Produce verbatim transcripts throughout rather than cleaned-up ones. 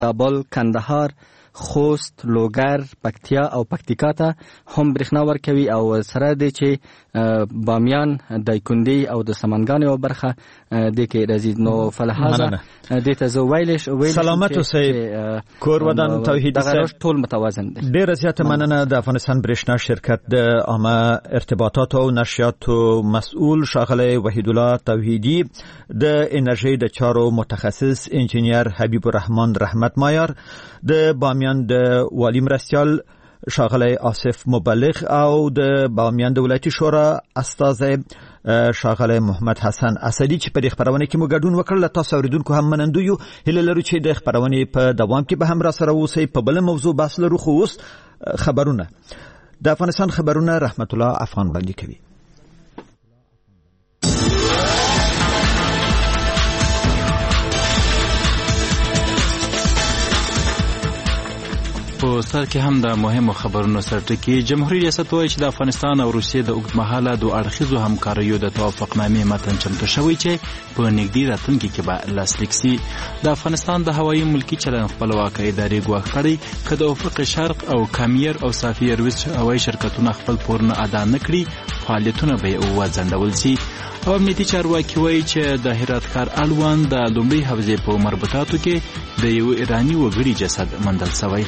کابل، کندهار، خوست، لوګر، پکتیا او پکتیکا ته هم برېښنا ورکوي او سره دی چې بامیان، دایکنډي او د سمنګان یوه برخه دې کې راځي. نو فلهذا دې ته زه ویلی سلامت اوسئ کور ودان توحیدي دغه رشد ټول متوازن دی. ډېره زیاته مننه. د افغانستان برېښنا شرکت د عامه ارتباطاتو او نشریاتو مسؤل ښاغلی وحیدالله توحیدي، د انرژۍ د چارو متخصص انجینیر حبیب الرحمن رحمت مایار، د بامیان د والی مرستیال ښاغلی آصف مبلغ او د بامیان د ولایتي شورا استازی ښاغلی محمد حسن اسدي چې په دې خبرونه کې مو ګډون وکړ. له تاسو اوریدونکو هم منندوی یو. هیله لرو چې د خبرونې په دوام کې به هم را سره اوسئ. په بله موضوع بحث لرو، خو اوس خبرونه د افغانستان خبرونه رحمت الله افغان وړاندې کوي. په سر کې هم د مهمو خبرونو سرټکی. جمهوریت ریاست وایي چې د افغانستان او روسیې د اوږدمهاله دوه اړخیزو همکاریو د توافقنامې متن چمتو شوی چې په نږدې راتلونکي کې به لاسلیک سي. د افغانستان د هوایي ملکي چلند خپلواکه ادارې ګواښ کړی که د افق شرق او کامیر او صافي ایرویز هوایي شرکتونه خپل پورونه ادا نه کړي، فعالیتونه به یې وځنډول سي. او امنیتي چارواکي وایي چې د هرات ښار اړوند د لومړۍ حوزې په مربوطاتو کې د یو ایراني وګړي جسد موندل شوی.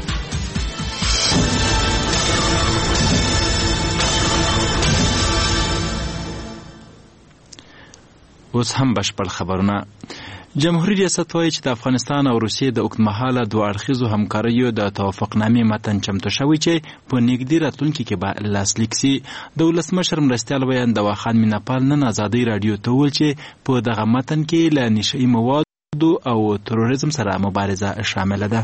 اوس هم بشپړ خبرونه. جمهوریت ریاست وایي چې د افغانستان او روسیې د اوږدمهاله دوه اړخیزو همکاریو د توافقنامې متن چمتو شوی چې په نږدې راتلونکي کې به لاسلیک سي. د ولسمشر مرستیال ویاند دواخان میناپال نن ازادۍ راډیو ته وویل چې په دغه متن کې له نشهیي موادو او تروریزم سره مبارزه شامله ده.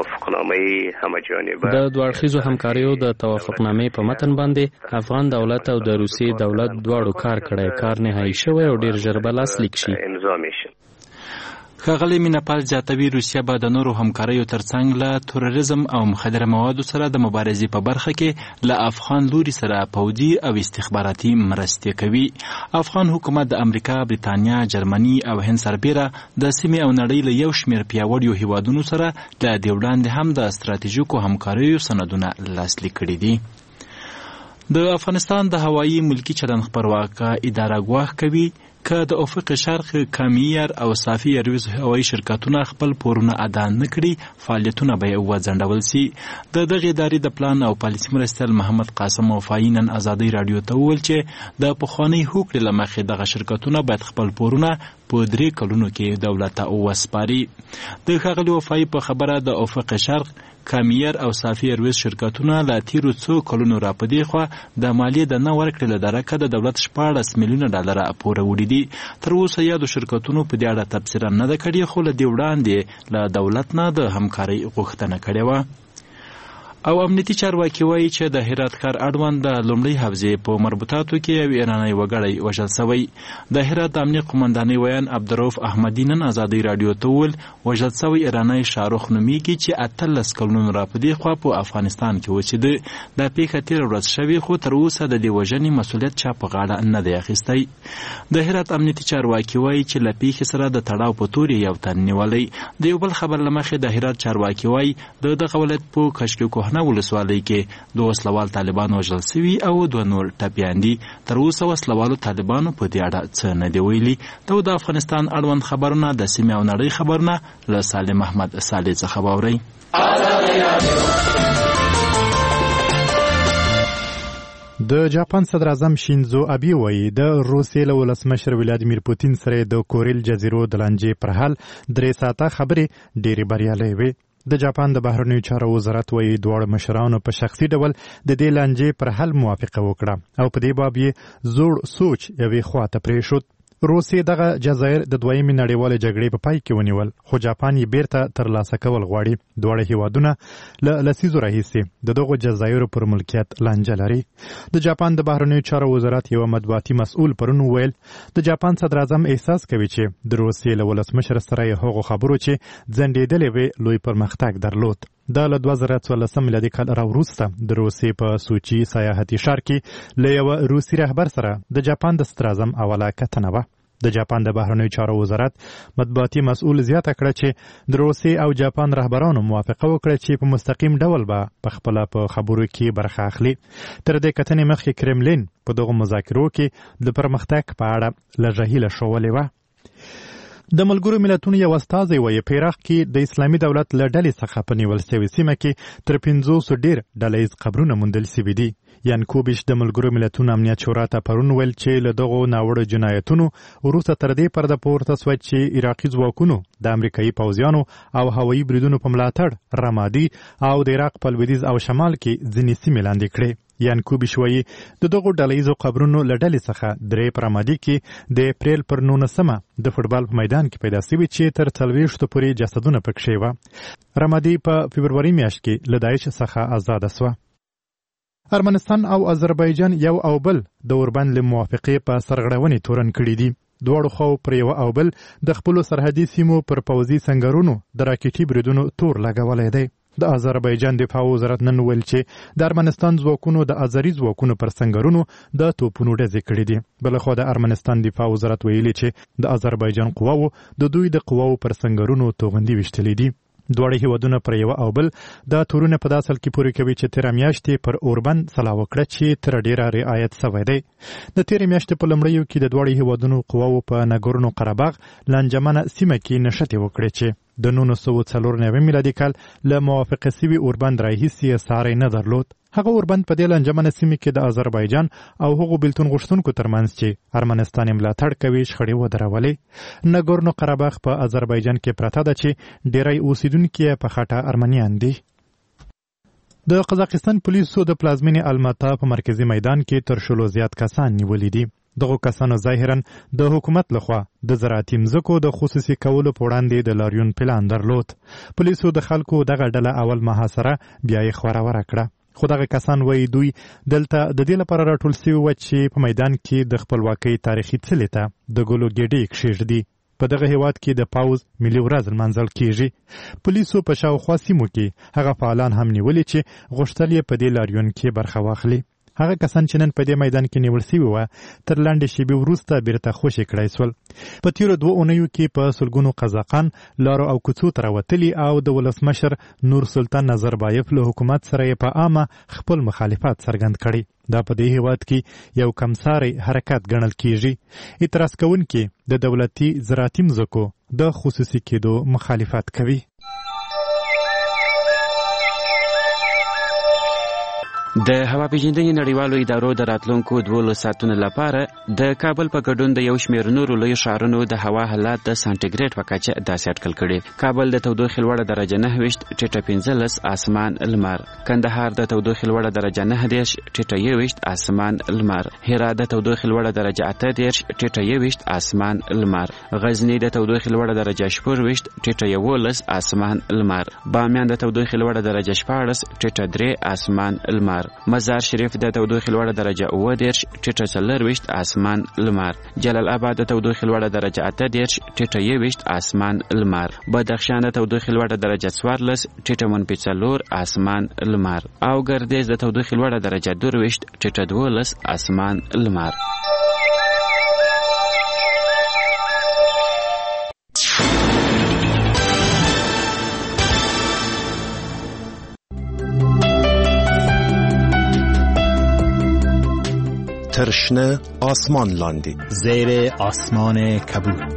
د دوه اړخیزو همکاریو د توافقنامې په متن باندې افغان دولت او د روسیې دولت دواړو کار کړی. کار نهایي شوی او ډیر ژر به لاسلیک شي. ښاغلی میناپال زیاتوي روسیه به د نورو همکاریو ترڅنګ له تروریزم او مخدره موادو سره د مبارزې په برخه کې له افغان لوري سره پوځي او استخباراتي مرستې کوي. افغان حکومت د امریکا، بریتانیا، جرمني او هند سربیره د سیمې او نړۍ له یو شمېر پیاوړیو هیوادونو سره له دې وړاندې هم د ستراتیژیکو همکاریو سندونه لاسلیک کړي دي. د افغانستان د هوایي ملکي چلند خپلواکه اداره ګواښ کوي که د افق شرق، کامیر او صافي ایرویز هوایي شرکتونه خپل پورونه ادا نه کړي، فعالیتونه به یې وځنډول سي. د دغې ادارې د پلان او پالیسي مرستیال محمد قاسم وفایي نن ازادۍ راډیو ته وویل چې د پخوانۍ هوکړې له مخې دغه شرکتونه باید خپل پورونه په درې کلونو کې دولت ته وسپاري. د ښاغلي وفایي په خبره د افق شرق، کامیر او صافي ایرویز شرکتونه له تیرو څو کلونو را په دې خوا د مالیې د نه ورکړې له درکه د دولت شپاړس میلیونه ډالره پوره وړي دي. تر اوسه یادو شرکتونو په دې اړه تبصره نه ده کړې، خو له دې وړاندې له دولت نه د همکارۍ غوښتنه کړې وه. او امنیتي چارواکي وایي چې د هرات ښار اړوند د لومړۍ حوزې په مربوطاتو کې یو ایرانی وګړی وژل شوی. د هرات د امنیه قومندانۍ ویان عبدالرؤف احمدي نن ازادۍ راډیو ته وویل وژل شوی ایرانی شاهرخ نومیږي چې اتلس کلونو را په دې خوا په افغانستان کې اوسېده. دا پیښه تېره ورځ شوې، خو تر اوسه د دې وژنې مسؤلیت چا په غاړه نه دی اخیستی. د هرات امنیتي چارواکي وایي چې له پیښې سره د تړاو په تور یو تن نیولی. د یو بل خبر له مخې د هرات چارواکي وایي د دغه ولایت په کشک کوهنه ولسوالۍ کې دوه وسلوال طالبان وژل شوي او دوه نور ټپیان دي. تر اوسه وسلوالو طالبانو په دې اړه څه نه دي ویلي. دا د افغانستان اړوند خبرونه د سیمې او نړۍ خبرونه له سالم احمد صالح څخه واورئ. د جاپان صدر اعظم شینزو ابي وایي د روسیې له ولسمشر ولادیمیر پوتین سره د کوریل جزیرو د لانجې پر حل درې ساعته خبرې ډېرې بریالۍ وې. د جاپان د بهرنیو چارو وزارت وایي دواړو مشرانو په شخصي ډول د دې لانجې پر حل موافقه وکړه او په دې باب یې زوړ سوچ یوې خواته پرېښود. روسیې دغه جزایر د دویمې نړیوالې جګړې په پای کې ونیول، خو جاپان یې بیرته ترلاسه کول غواړي. دواړه هیوادونه له لسیزو راهیسې د دغو جزایرو پر ملکیت لانجه لري. د جاپان د بهرنیو چارو وزارت یو مطبوعاتي مسؤل پرون وویل د جاپان صدر اعظم احساس کوي چې د روسیې له ولسمشر سره یې هغو خبرو چې ځنډېدلې وې لوی پرمختګ درلود. دا له دوه زره څوارلسم میلادي کال راوروسته د روسیې په سوچي سیاحتي ښار کې له یوه روسي رهبر سره د جاپان د صدر اعظم اوله کتنه وه. د جاپان د بهرنیو چارو وزارت مطبوعاتي مسؤل زیاته کړه چې د روسیې او جاپان رهبرانو موافقه وکړه چې په مستقیم ډول به په خپله په خبرو کې برخه اخلي. تر دې کتنې مخکې کرملین په دغو مذاکرو کې د پرمختګ په اړه لږه هیله ښولې وه. د ملګرو ملتونو یو استازی وایي په عراق کې د اسلامي دولت له ډلې څخه په نیول سوې سیمه کې تر پنځوسو ډېر ډله ییز قبرونه موندل سوي دي. یانکوبیش د ملګرو ملتونو امنیت شورا ته پرون ویل چې له دغو ناوړه جنایتونو وروسته تر دې پرده پورته سوه چې عراقي ځواکونو د امریکایي پوځیانو او هوایي بریدونو په ملاتړ رمادي او د عراق په لویدیځ او شمال کې ځینې سیمې لاندې کړې. یانکوبیش وایي د دغو ډلهییزو قبرونو له ډلې څخه درې په رمادي کې د اپریل پر نولسمه د فوټبال په میدان کې پیدا سوي چې تر څلوېښتو پورې جسدونه پکښې وه. رمادي په فبروري میاشت کې له داعش څخه آزاده سوه. ارمنستان او آذربایجان یو او بل د اوربند له موافقې په سرغړونې تورن کړي دي. دواړو خواو پر یو او بل د خپلو سرحدي سیمو پر پوځي سنګرونو د راکټي بریدونو تور لګولی دی. د آذربایجان دفاع وزارت نن ویل چې د ارمنستان ځواکونو د آذري ځواکونو پر سنګرونو د توپونو ډزې کړي دي. بلخوا د ارمنستان دفاع وزارت ویلي چې د آذربایجان قواو د دوی د قواو پر سنګرونو توغندي ویشتلې دي. دواړه هیوادونه پر یو او بل د تورونه په داسل کې پوره کوي چې تیر میاشتې پر اوربند سلا وکړه چې تر ډیره رعایت شوی دی. د تیر میاشتې په لومړیو کې د دواړو هیوادونو قواو په ناګورنو قرهباغ لانجمنه سیمه کې نښتې وکړې چې د نولس سوه څلور نوي میلادي کال له موافقه سوي اوربند راهیسې یې ساری نه درلود. هغه اوربند په دې لانجمنه سیمه کې د آذربایجان او هغو بیلتون غوښتونکو ترمنځ چې ارمنستان یې ملاتړ کوي شخړې ودرولې. ناګورنو قرهباغ په آذربایجان کې پرته ده چې ډیری اوسیدونکي یې په خټه ارمنیان دي. د قزاقستان پولیسو د پلازمینې الماتا په مرکزي میدان کې تر شلو زیات کسان نیولي دي. دغو کسانو ظاهرا د حکومت لخوا د زراعتي مځکو د خصوصي کولو په وړاندې د لاریون پلان درلود. پولیسو د خلکو دغه ډله اول محاصره بیا یې خوروره کړه. خو دغه کسان وایي دوی دلته د دې لپاره راټول سوي وه چې په میدان کې د خپلواکۍ تاریخي څلي ته د ګلو ګېډې کښېږدي. په دغه هیواد کې د پاوز ملي ورځ لمانځل کیږي. پولیسو په شاوخوا سیمو کې هغه فعالان هم نیولي چې غوښتل یې په دې لاریون کې برخه واخلي. هغه کسان چې نن په دې میدان کې نیول سوي وه تر لنډې شېبې وروسته بیرته خوشي کړای سول. په تیرو دوه اونیو کې په سلګونو قزاقان لارو او کوڅو ته راوتلي او د ولسمشر نور سلطان نظربایف له حکومت سره یې په عامه خپل مخالفت څرګند کړی. دا په دې هیواد کې یو کمساری حرکت ګڼل کیږي. اعتراض کوونکي د دولتي زراعتي مځکو د خصوصي کېدو مخالفت کوي. د هوا پیژندنې نړیوالو ادارو د راتلونکو دولس ساعتونو لپاره د کابل په ګډون د یو شمېر نورو لویو ښارونو د هوا حالات د سانټیګریډ په کچه داسې اټکل کړي. کابل د تودوخې لوړه درجه نهه ویشت ټیټه پنځلس اسمان لمر، کندهار د تودوخې لوړه درجه نهه دېرش ټیټه یوویشت اسمان لمر، هرات د تودوخې لوړه درجه اته دېرش ټیټه یوویشت اسمان لمر، غزني د تودوخې لوړه درجه شپږ ویشت ټیټه یولس اسمان لمر، بامیان د تودوخې لوړه درجه شپاړس ټیټه درې اسمان لمر، مزار شریف د تودوخې لوړه درجه اوه دېرش ټیټه څلرویشت اسمان لمر، جلال آباد د تودوخې لوړه درجه اته دېرش ټیټه یوویشت اسمان لمر، بدخشان د تودوخې لوړه درجه څوارلس ټیټه منفي څلور اسمان لمر او ګردیز د تودوخې لوړه درجه درویشت ټیټه دولس اسمان لمر. ترشنه آسمان لاندی زیر آسمان کبود.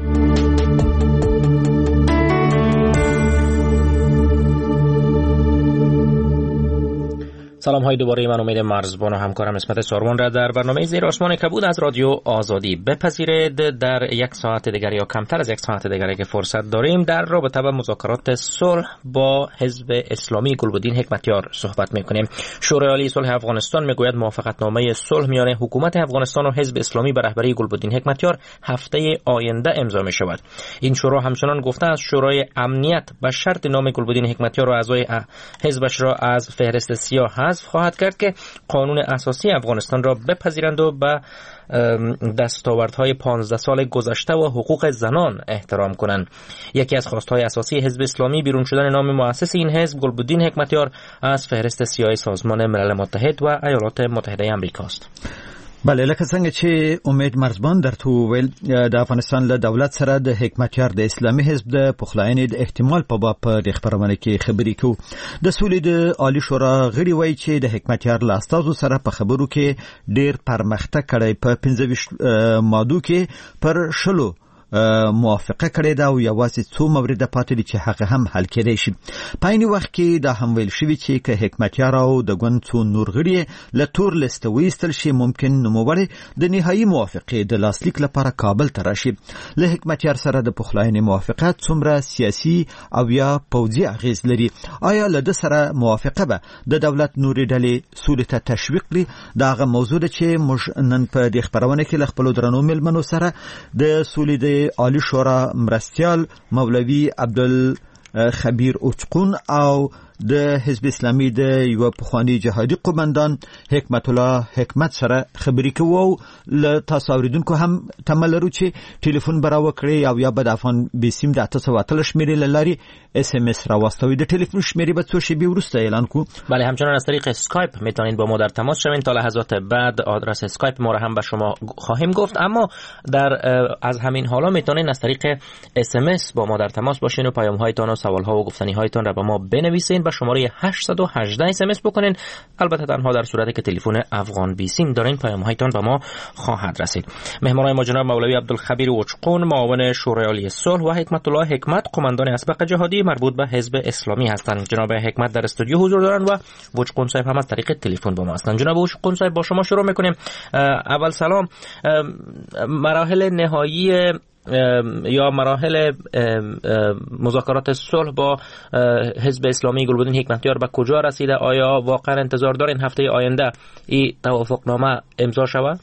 سلام های دوباره، من امید مرزبان و همکارم اسمت سارمان را در برنامه زیر آسمان کبود از رادیو آزادی بپذیرید. در یک ساعت دیگر یا کمتر از یک ساعت دیگری که فرصت داریم در رابطه با مذاکرات صلح با حزب اسلامی گلبدین حکمتیار صحبت میکنیم. شورای عالی صلح افغانستان میگوید موافقتنامه صلح میان حکومت افغانستان و حزب اسلامی به رهبری گلبدین حکمتیار هفته آینده امضا می شود. این شورا همچنان گفته است شورای امنیت به شرط نام گلبدین حکمتیار و اعضای حزبش را از فهرست سیاه حذف خواهد کرد که قانون اساسی افغانستان را بپذیرند و به دستاوردهای پانزده سال گذشته و حقوق زنان احترام کنند. یکی از خواستهای اساسی حزب اسلامی بیرون شدن نام مؤسس این حزب گلبدین حکمتیار از فهرست سیاه سازمان ملل متحد و ایالات متحده آمریکا است. بله لکه څنګه چې امید مرزبان درته وویل د افغانستان له دولت سره د حکمتیار د اسلامي حزب د پخلاینې د احتمال په باب په خبرونه کې خبرې کوو. د سولې د عالی شورا غړي وایي چې د حکمتیار له استازو سره په خبرو کې ډېر پرمختګ کړی، په پنځه ویشت مادو کې پر شلو موافقه کړې ده او یوازې څو مورد پاتې دي چې هغه هم حل کېدای شي. په عین وخت کې دا هم ویل شوي چې که حکمتیار او د ګوند څو نور غړي له تور لیست وایستل شي ممکن نوموړی د نهایي موافقې د لاسلیک لپاره کابل ته راشي. له حکمتیار سره د پخلاینې موافقت څومره سیاسي او یا پوځي اغیز لري؟ آیا له ده سره موافقه به د دولت نورې ډلې سولې ته تشویق کړي؟ دا هغه موضوع ده چې موږ نن په دې خبرونه کې له خپلو درنو مېلمنو سره د سولې د عالی شورا مرستیال مولوی عبدالخبیر اوچقون او د حزب اسلامي د یو پخوانی جهادي قومندان حکمت الله حکمت سره خبرې کوو. له تاسو اوریدونکو هم تمه لرو چې ټلیفون برا وکړي او یا به د افغان بیسیم د اته سوه اتلس شمیرې له لارې اس ام اس راواستوي. د ټلیفون شمیرې به څو شیبې وروسته اعلان کو. بله همچنان از طریق اسکایپ میتونید با ما در تماس شوین. تا لحظات بعد آدرس اسکایپ ما را هم به شما خواهیم گفت، اما در از همین حالا میتونید از طریق اس ام اس با ما در تماس باشین و پیام هایتان و سوال ها و گفتنی هایتان را به ما بنویسین و شماره هشت یک هشت اس ام اس بکنین. البته تنها در صورتی که تلفن افغان بیسیم دارین پیام هایتان به ما خواهد رسید. مهمانان ما جناب مولوی عبدالخبیر اوچقون معاون شورای عالی صلح و حکمت الله حکمت قماندان اسبق جهادی مربوط به حزب اسلامی هستند. جناب حکمت در استودیو حضور دارند و اوچقون صاحب هم از طریق تلفن با ما هستند. جناب اوچقون صاحب با شما شروع میکنیم. اول سلام. مراحل نهایی یا مراحل مذاکرات صلح با حزب اسلامی گلبدین حکمتیار به کجا رسیده؟ آیا واقعا انتظار دارین هفته آینده این توافقنامه امضا شود؟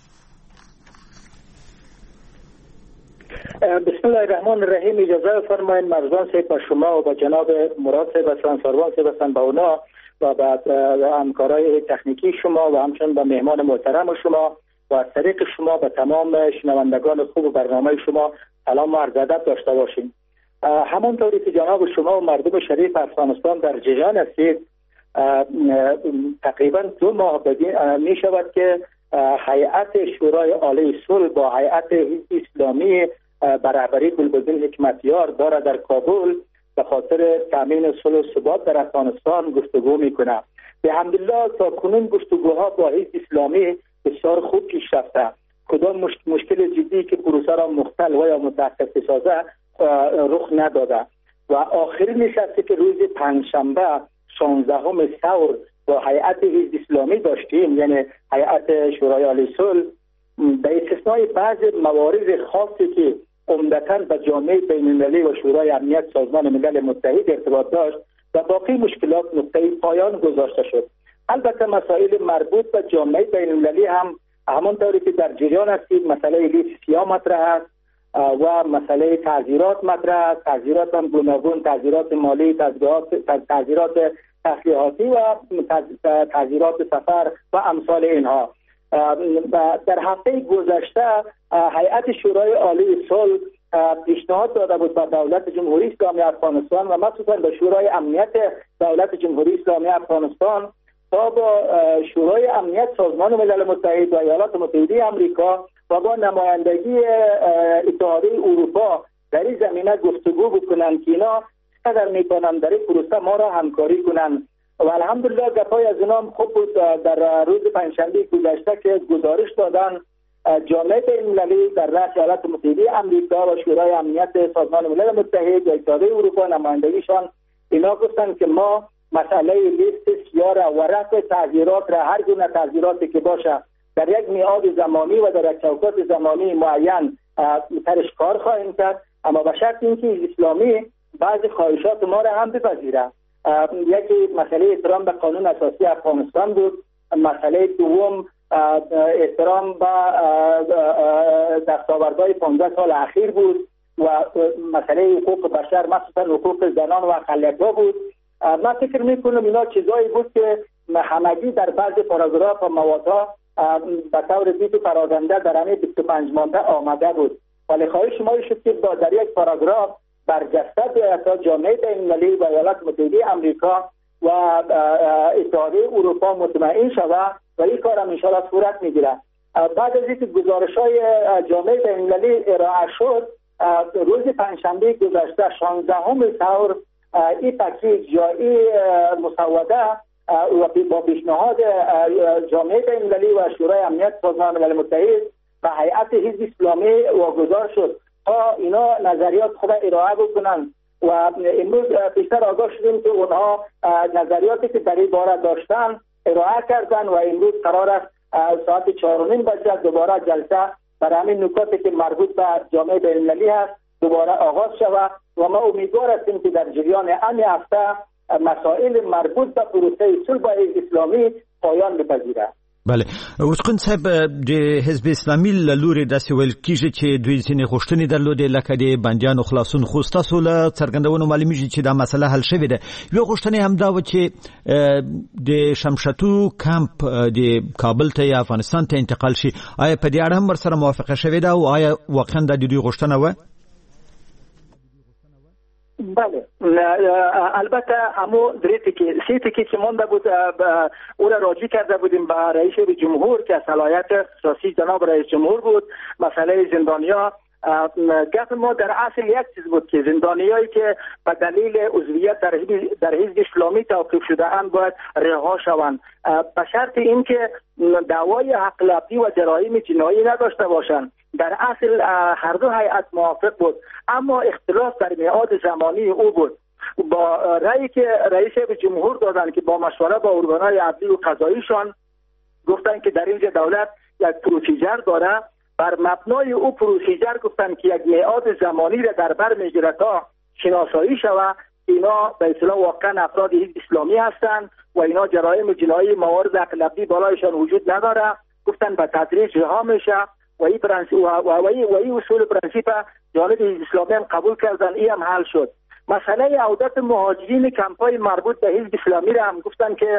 بسم الله الرحمن الرحیم. اجازه فرمایید مرزبان صاحب با شما و با جناب مراد صاحب هستند، سروان صاحب هستند، با اونا و با همکارای تکنیکی شما و همچنین با مهمان محترم شما و از طریق شما به تمام شنوندگان خوب برنامه شما سلام و عرض ادب داشته باشیم. همانطوری که جناب شما و مردم شریف افغانستان در جریان هستید، تقریبا دو ماه می شود که هیئت شورای عالی صلح با هیئت حزب اسلامی به رهبری گلبدین حکمتیار داره در کابل به خاطر تامین صلح و ثبات در افغانستان گفتگو میکنه. به حمدالله تا کنون گفتگوها با حزب اسلامی بسیار خوب پیش رفته. کدام مش... مشکل جدی که پروسه را مختل و یا متوقف سازه رخ نداده و آخرین نشستی که روز پنجشنبه شانزدهم ثور با هیئت حزب اسلامی داشتیم، یعنی هیئت شورای عالی صلح، به استثنای بعض موارد خاصی که عمدتاً به جامعه بین‌المللی و شورای امنیت سازمان ملل متحد ارتباط داشت و باقی مشکلات نقطه پایان گذاشته شد. البته مسائل مربوط به جامعه بین‌المللی هم همانطوری که در جریان هستید، مسئله لیست سیاه مطرح است و مسئله تعزیرات مطرح است. تعزیرات هم گوناگون، تعزیرات مالی، تعزیرات تعزیرات تسلیحاتی و تعزیرات سفر و امثال اینها. در هفته گذشته هیئت شورای عالی صلح پیشنهاد داده بود به دولت جمهوری اسلامی افغانستان و مخصوصا به شورای امنیت دولت جمهوری اسلامی افغانستان تا با شورای امنیت سازمان ملل متحد و ایالات متحده آمریکا و با نمایندگی اتحادیه اروپا در این زمینه گفتگو بکنند که اینا چقدر میتونن در این پروسه ما را همکاری کنند. و الحمدلله گپای از اینا خوب بود. در روز پنجشنبه گذشته که گزارش دادن جامعه بین‌المللی در رأس ایالات متحده آمریکا و شورای امنیت سازمان ملل متحد و اتحادیه اروپا نمایندگیشان اینا گفتن که ما مسئله لیست سیاه را و رفع تعزیرات را، هر گونه تعزیراتی که باشه، در یک میعاد زمانی و در یک چوکات زمانی معین ترش کار خواهیم کرد، اما به شرط اینکه اسلامی بعضی خواهشات ما را هم بپذیره. یکی مسئله احترام به قانون اساسی افغانستان بود، مسئله دوم احترام به دستاوردهای پانزده سال اخیر بود و مسئله حقوق بشر، مخصوصا حقوق زنان و اقلیت‌ها بود. من فکر میکنم اینا چیزایی بود که همگی در بعض پاراگراف و موادها به طور دید و پراگنده در همین بیست و پنج ماده آمده بود. ولی خواهش ما شد که در یک پاراگراف برجسته بیاید جامعه بین‌المللی و ایالات متحده آمریکا و اتحادیه اروپا مطمئن شود و این کار هم انشاءالله صورت میگیره. بعد از اینکه گزارش‌های جامعه بین‌المللی ارائه شد، روز پنجشنبه گذشته شانزدهم ثور این پکیج یا این مسوده و با پیشنهاد جامعه بین‌المللی و شورای امنیت سازمان ملل متحد و هیئت حزب اسلامی واگذار شد تا اینا نظریات خود ارائه بکنن و امروز بیشتر آگاه شدیم که اونها نظریاتی که در این باره داشتن ارائه کردن و امروز قرار است ساعت چهار و نیم بجه دوباره جلسه برای همین نکاتی که مربوط به جامعه بین‌المللی هست دوباره آغاز شود و ما امیدوار هستیم که در جریان همین هفته مسائل مربوط به پروسه صلح اسلامی پایان بپذیرد. بله، اوسقن صاحب د حزب اسلامي له لوري داسې ویل کیږي چې دوی ځینې غوښتنې درلودې لکه د بندیانو خلاصون، خو ستاسو له څرګندونو معلومیږي چې دا مسله حل شوې ده. یو غوښتنه هم دا و چې د شمشتو کمپ د کابل ته یا افغانستان ته انتقال شي. آیا په دې اړه هم ورسره موافقه شوې ده او آیا واقعا د دوی غوښتنه و؟ بله، البته همو دریتی که سیتی که که مونده بود او را راجع کرده بودیم به رئیس جمهور که صلاحیت اساسی جناب رئیس جمهور بود. مسئله زندانیا گفت ما در اصل یک چیز بود که زندانیایی که به دلیل عضویت در حزب در حزب اسلامی توقیف شده اند باید رها شوند به شرط اینکه دعوای حق لفظی و جرایم جنایی نداشته باشند. در اصل هر دو هیئت موافق بود، اما اختلاف در میعاد زمانی او بود. با رأیی که رئیس جمهور دادن که با مشوره با ارگان‌های عدلی و قضاییشان گفتن که در اینجا دولت یک پروسیجر داره، بر مبنای او پروسیجر گفتن که یک میعاد زمانی را در بر میگیره تا شناسایی شود اینا به اصطلاح واقعا افراد حزب اسلامی هستند و اینا جرایم جنایی موارد حق لفظی بالایشان وجود نداره. گفتن به تدریج رها میشه و این پرنسیپ و این اصول پرنسیپ جانب حزب اسلامی هم قبول کردن، این هم حل شد. مسئله عودت مهاجرین کمپای مربوط به حزب اسلامی را هم گفتن که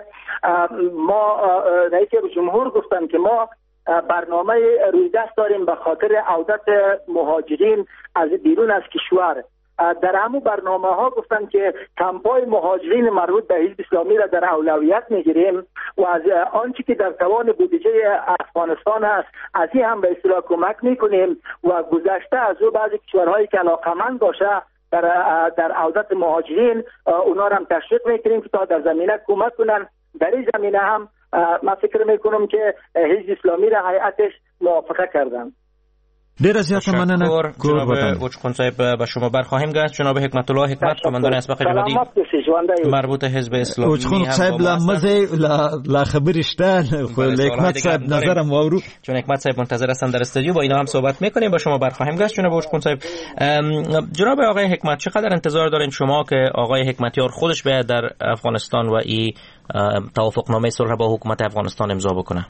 ما رئیس جمهور گفتن که ما برنامه روی دست داریم به خاطر عودت مهاجرین از بیرون از کشور. در همون برنامه ها گفتن که کمپای مهاجرین مربوط به حزب اسلامی را در اولویت میگیریم و از آنچه که در توان بودجه افغانستان است از این هم به اصطلاح کمک میکنیم و گذشته از او بعضی کشورهایی که علاقمند باشه در در عودت مهاجرین اونا را هم تشویق میکنیم که تا در زمینه کمک کنن. در این زمینه هم من فکر میکنم که حزب اسلامی را هیئتش موافقه کردن. ډیره زیاته مننه جناب اوچخون صاحب. به شما برخواهیم گشت. جناب حکمت الله حکمت قماندان اسبق جهادی مربوط حزب اسلامی. اوچخون صاحب لمزه لا خبر شته خو حکمت صاحب نظرم وورو چون حکمت صاحب منتظر هستن در استودیو با اینا هم صحبت میکنیم. با شما برخواهیم گشت جناب اوچخون صاحب. جناب آقای حکمت چقدر انتظار دارین شما که آقای حکمتیار خودش بیاد در افغانستان و این توافقنامه صلح با حکومت افغانستان امضا بکنه؟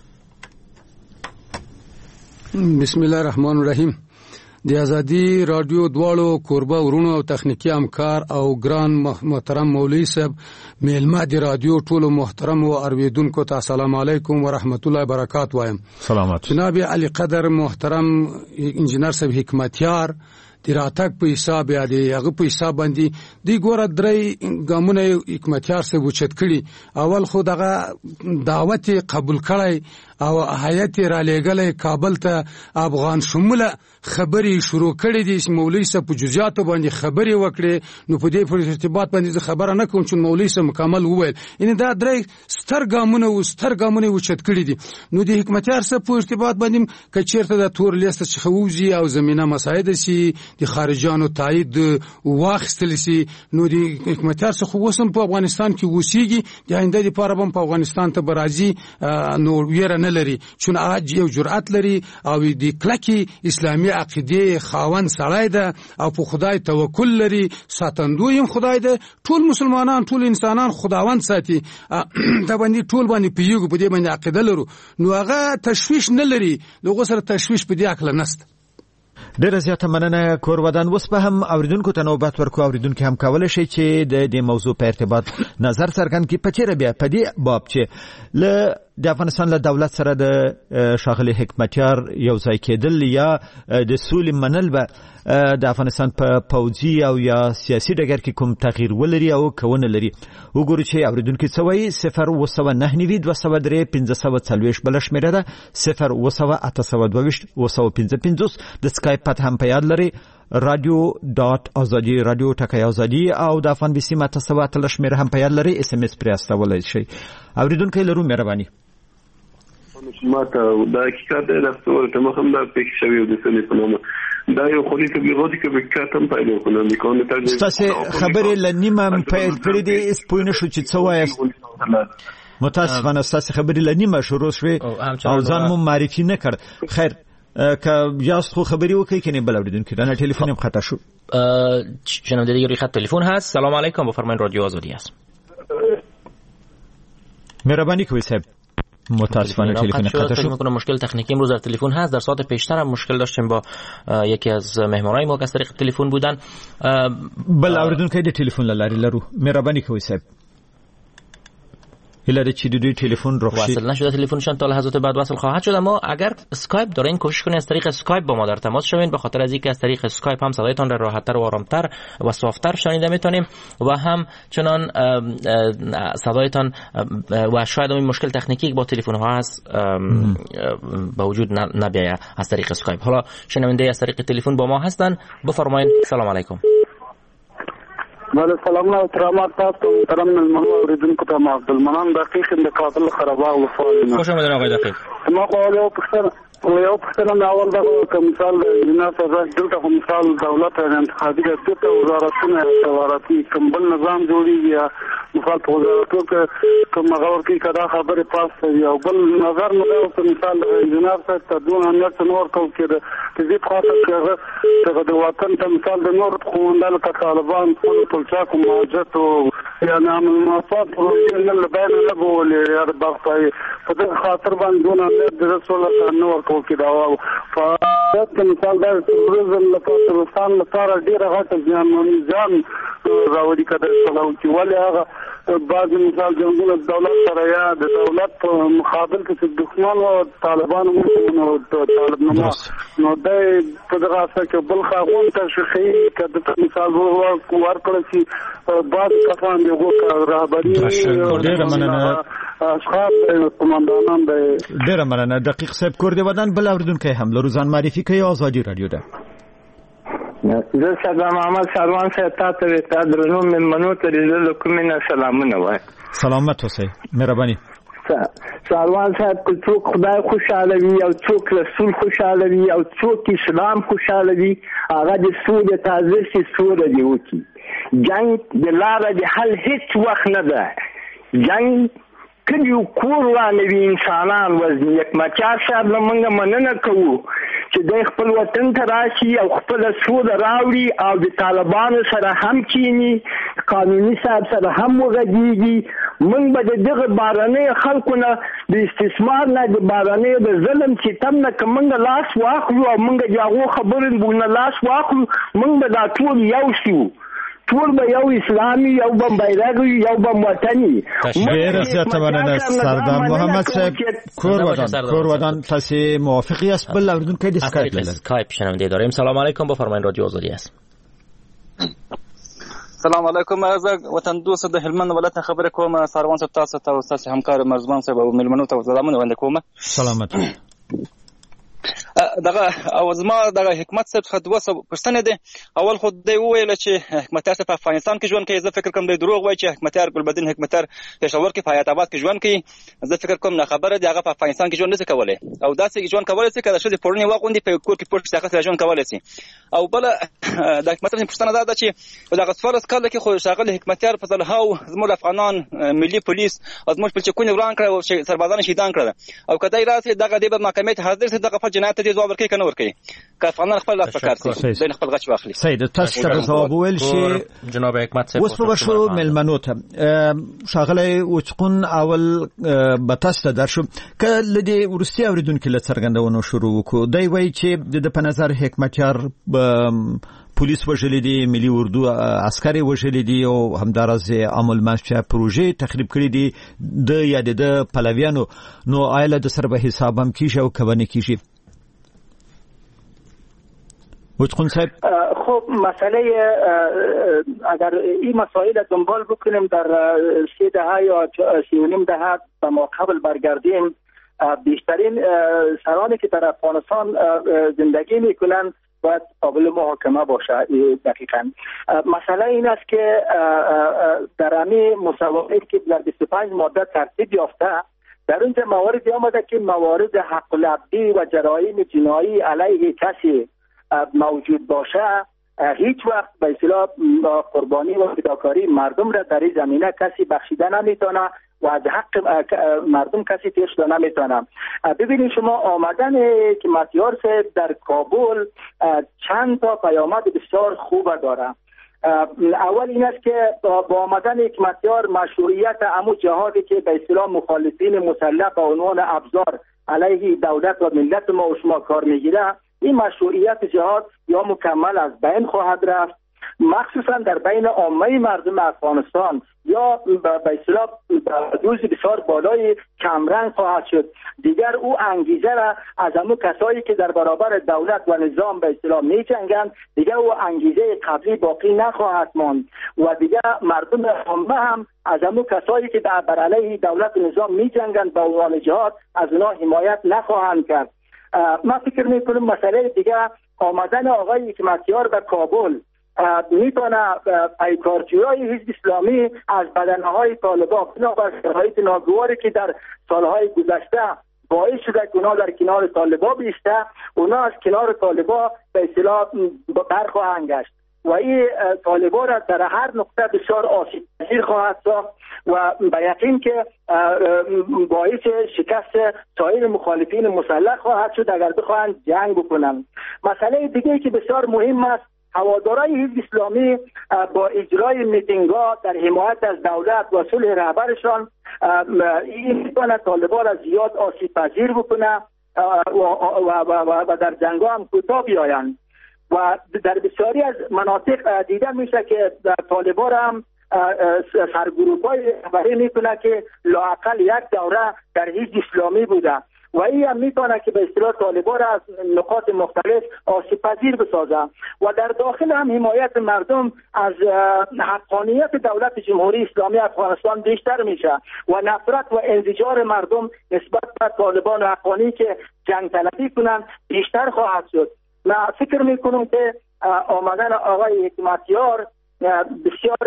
بسم الله الرحمن الرحیم. د ازادي رادیو دواړو کوربه ورونو او تخنیکی همکار او ګران محترم مولوی صاحب میلمه د رادیو ټولو محترم او اوریدونکو ته السلام علیکم و رحمت الله وبرکاته وایم. سلامات جناب علی قدر محترم انجینر صاحب حکمتیار د راتګ په حساب یا د هغه په حساب باندې دی ګوره درې ګامونه حکمتیار صاحب وچت کړي. اول خو دغه دعوت قبول کړی او هیئت را لېږلی کابل ته افغان شموله خبرې شروع کړې دي. مولوي صاحب په جزئیاتو باندې خبرې وکړې نو په دې پر ارتباط باندې زه خبره نه کوم چې مولوي صاحب مکمل وویل. یعنې دا درې ستر ګامونه و ستر ګامونه وچت کړي دي. نو د حکمتیار صاحب په ارتباط باندې که چېرته د تور لیسته څخه ووځي او زمینه مساعده سي د خارجانو تایید واخیستل سي نو د حکمتیار صاحب خو اوس هم په افغانستان کې اوسېږي. د آینده دپاره به هم په افغانستان ته به راځي نو ویره نه لري چون هغه یو جرأت لري او د کلکې اسلامي عقیدې خاوند سړی ده او په خدای توکل لري. ساتندوی هم خدای ده. ټول مسلمانان ټول انسانان خداوند ساتي. دا باندې ټول باندې پیږو په دې باندې عقیده لرو نو هغه تشویش نه لري. دغه سره تشویش په دې عقل نشته. ډیره زیاته مننه کور ودان. اوس به هم اوریدونکو ته نوبت ورکو. اوریدونکو هم کولای شي چې د دې موضوع په ارتباط نظر څرګند کړي. په چیرې بیا په دې باب چې ل د افغانستان له دولت سره د ښاغلي حکمتیار یو ځای کېدل یا د سولې منل به د افغانستان په پوځي او یا سیاسي ډګر کې کوم تغییر ولري او کونه لري. وګورو چې اوریدونکو څه وایي. صفر اوه سوه نهه نوي دوه سوه درې پنځه سوه څلوېښت بله شمېره ده. صفر اوه سوه اته سوه دوه ویشت اوه سوه پنځه پنځوس. د سکایپ پته هم په یاد لري رادیو ډاټ ازادي رادیو ټکی ازادي او د افغان بیسي اته سوه اتلس شمېره هم په یاد لري. اس ام اس پرې استولی شئ. اوریدونکو لرو مهرباني. ماته دا حقیقت دی د څور ته مخم دا پېښ شوی د سولې په نامه دا یو خولي تبلیغاتي کې وکړم پیدا کړم د کوم ته تاسو خبرې لنیمه پیل کړې دي اس پوینه شو چې څه وایي. متاسفانه تاسو خبرې لنیمه شروع شوې او ځان مو معرفي نه کړ. خیر که یاست خو خبری وکړئ که نه بل اوریدونکو دا تلفن هم خطا شد. شنونده دیگری خط تلفن هست. سلام علیکم، بفرمایید رادیو آزادی است. مهربانی کنید صاحب. متاسفانه تلفن خطا شد. میکنم مشکل تکنیکی امروز در تلفن هست. در ساعت پیشتر هم مشکل داشتیم با یکی از مهمانای ما که از طریق تلفن بودن. بل اوریدونکو د تلفن لاری لرو. مهربانی کنید صاحب. هیلاری چی دوی تلفن رو وصل نشده تلفنشان تا لحظات بعد وصل خواهد شد. اما اگر اسکایپ دارین کوشش کنید از طریق اسکایپ با ما در تماس شوین، به خاطر از اینکه از طریق اسکایپ هم صدایتان را راحت‌تر و آرام‌تر و صاف‌تر شنیده میتونیم و هم چنان صدایتان و شاید این مشکل تکنیکی با تلفن ها هست با وجود نبیاید از طریق اسکایپ. حالا شنونده از طریق تلفن با ما هستن، بفرمایید. سلام علیکم. بله سلام و احترامات تاسو محترم مهمانو اوریدونکو ته ما عبدالمنان دقیق د کابل خراباغ وفا. خوش آمدید آقای دقیق. ما خو یو پښتنه یو پښتنه د اول دغه مثال جناب صاحب دلته خو مثال دولت انتخابي د ټول وزارتونو سوارتي کمبل نظام جوړیږي یا مثال په وزارتو کې کوم غور کې کدا خبره پاس یو بل نظر نو په مثال جناب صاحب ته دون امنیت نور کو کې د دې خاطر کې د وطن ته مثال د نور خوندل ک طالبان ټول ټولچا کوم ماجت او یا نام الموافقات ورته نه بین نه بولې یا د بغتای په دې خاطر باندې دون امنیت د رسول الله نور کو کې دا او په مثال د تروریزم لپاره ترستان لپاره ډیره غټه ځان نظام راوړي کده سلام چې ولې هغه بعض مثال جنګونه دولت سره یا د دولت په مقابل کې دښمن او طالبان مو طالب نما نو د په دغه اساس کې بل خاغون تشخیص کده مثال ورکړل چې بعض کسان دغه رهبری ډیره مننه اشخاص قومندانان د ډیره مننه دقیق صاحب کور دی ودان بل اوریدونکو هم لروزان معرفي کوي آزادي رادیو ده. زه صدا محمد سروان صاحب تاسو ته درنو مېلمنو ته د کومینه سلامونه وایم. سلامت اوسئ. مهرباني. سروان صاحب که څوک خدای خوشاله وي او څوک رسول خوشاله وي او څوک اسلام خوشاله وي هغه د سولې تازه شي سوله دی وکړي. جنګ د لاره د حل هیڅ وخت نه ده. جنګ کله یو کور وانه انسانان وزن یک مچار صاحب لمنګه مننه کوو چې د خپل وطن ته راشي او خپل سوله راوړي او د طالبانو سره هم کینی قانوني صاحب سره هم وغږیږي. موږ به د دغه بارانه خلکو نه د استثمار نه د بارانه د ظلم چې تم نه کومه لاس واخلو او موږ یاغو خبرن بونه لاس واخلو موږ به دا ټول یو شو ټول به یو اسلامي یو بم بیرغ یو بم وطني. ډیر زیاته مننه سردار محمد صاحب کور ودان کور ودان تاسو موافقی است بل اوریدونکو د اسکایپ لري. اسکایپ شنونده داریم. سلام علیکم، بفرمایید رادیو آزادی است. سلام علیکم، زه وطن دوست د هلمند ولایت خبره کوم. سروان صاحب تاسو ته تاسو همکار مرزبان صاحب او ملمنو ته سلامونه وړاندې کوم. سلامت. دغه او زما دغه حکمت صاحب خدوه پښتنه دي. اول خو دی ویل چې حکمتیار په افغانستان کې ژوند کوي. زه فکر کوم دی دروغ وایي چې حکمتیار ګلبدین حکمتیار پېښور کې په حیات آباد کې ژوند کوي. زه فکر کوم نه خبره دی هغه په افغانستان کې ژوند نشي کولای او داسې ژوند کولای شي کله چې پورنی واغوندي په کور کې پورته څخه ژوند کولای شي. او بل د حکمت پښتنه دا ده چې دغه فرض کله کې خو شاغل حکمتیار په ځلهاو زموږ افغانان ملي پولیس زموږ په چکونی وران کړ او سربازان شهیدان کړل او کدی راځي دغه د محکمې ته حاضر شي دغه په جنایت دې ځواب ورکړي کنه ورکړي که افغانان خپل لاس پکار سي دین خپل غچ واخلي. سید تاسو ته ځواب ویل شي جناب حکمت صاحب. اوس په شو ملمنو ته شاغله وچقون اول به تاسو درشو ک لدی ورستي اوریدونکو لڅرګندونو شروع وکړو دی وای چې د په نظر حکمتیار پولیس وژلې دي ملي اردو عسکري وژلې دي او همدارز عمل منشأ پروژې تخریب کړې دي د یاد د پلویانو نو آیله د سر به حساب هم کیږي او کونه کیږي. وچقون صاحب خب مسئله اگر این مسائل دنبال بکنیم در سه دهه یا سی و نیم دهه به ما قبل برگردیم بیشترین سرانی که در افغانستان زندگی میکنن باید قابل محاکمه باشه. دقیقاً مسئله این است که در همین مسابقه که در بیست و پنج ماده ترتیب یافته در اونجا مواردی آمده که موارد حق العبدی و جرایم جنایی علیه کسی موجود باشه هیچ وقت به اصطلاح قربانی و فداکاری مردم را در این زمینه کسی بخشیده نمیتونه و از حق مردم کسی تیش داده نمیتونه. ببینید شما آمدن که متیار صاحب در کابل چند تا پیامد بسیار خوب داره. اول این است که با آمدن حکمتیار مشروعیت امو جهادی که به اصطلاح مخالفین مسلح به عنوان ابزار علیه دولت و ملت ما و شما کار میگیره، این مشروعیت جهاد یا مکمل از بین خواهد رفت، مخصوصا در بین عامه مردم افغانستان یا به اصطلاح دوز بسیار بالای کمرنگ خواهد شد. دیگر او انگیزه را از همون کسایی که در برابر دولت و نظام به اصطلاح می جنگند دیگر او انگیزه قبلی باقی نخواهد ماند و دیگر مردم عامه هم از همون کسایی که در بر علیه دولت و نظام می جنگند به عنوان جهاد از اونا حمایت نخواهند کرد. من فکر میکنم مسئله دیگه آمدن آقای حکمتیار به کابل میتونه پیکارجویای حزب اسلامی از بدنه‌های طالبان بنابر شرایط ناگواری که در سالهای گذشته باعث شده که اونا در کنار طالبان بیسته، اونا از کنار طالبان به اصطلاح برخواهند گشت و این طالبان را در هر نقطه بسیار آسیب‌پذیر خواهد ساخت و به یقین که باعث شکست سایر مخالفین مسلح خواهد شد اگر بخواهند جنگ بکنند. مسئله دیگه که بسیار مهم است، هوادارای حزب اسلامی با اجرای میتینگ‌ها در حمایت از دولت و صلح رهبرشان این میتونه طالبان را زیاد آسیب پذیر بکنه و, و, و, و در جنگ‌ها هم کوتاه بیایند و در بسیاری از مناطق دیده میشه که طالبان هم سرگروه‌های رهبری میکنه که لااقل یک دوره در حزب اسلامی بوده و این هم میتونه که به اصطلاح طالبان را از نقاط مختلف آسیب پذیر بسازه و در داخل هم حمایت مردم از حقانیت دولت جمهوری اسلامی افغانستان بیشتر میشه و نفرت و انزجار مردم نسبت به طالبان حقانی که جنگ طلبی کنند بیشتر خواهد شد. من فکر میکنم که آمدن آقای حکمتیار بسیار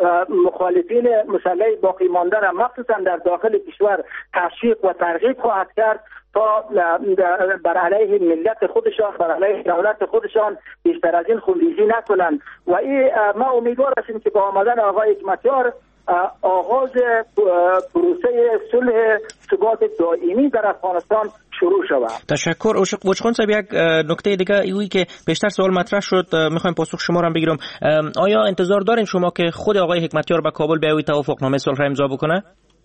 مخالفین مسلح باقی مانده را مخصوصا در داخل کشور تشویق و ترغیب خواهد کرد تا بر علیه ملت خودشان بر علیه دولت خودشان بیشتر از این خونریزی نکنند و این ما امیدوار هستیم که با آمدن آقای حکمتیار آغاز پروسه صلح ثبات دائمی در افغانستان شروع شود. تشکر. وچقون صاحب یک نکته دیگه ایوی که بیشتر سوال مطرح شد میخوایم پاسخ شما رو هم بگیرم. آیا انتظار دارین شما که خود آقای حکمتیار به کابل بیاوی توافقنامه صلح امضا بکنه؟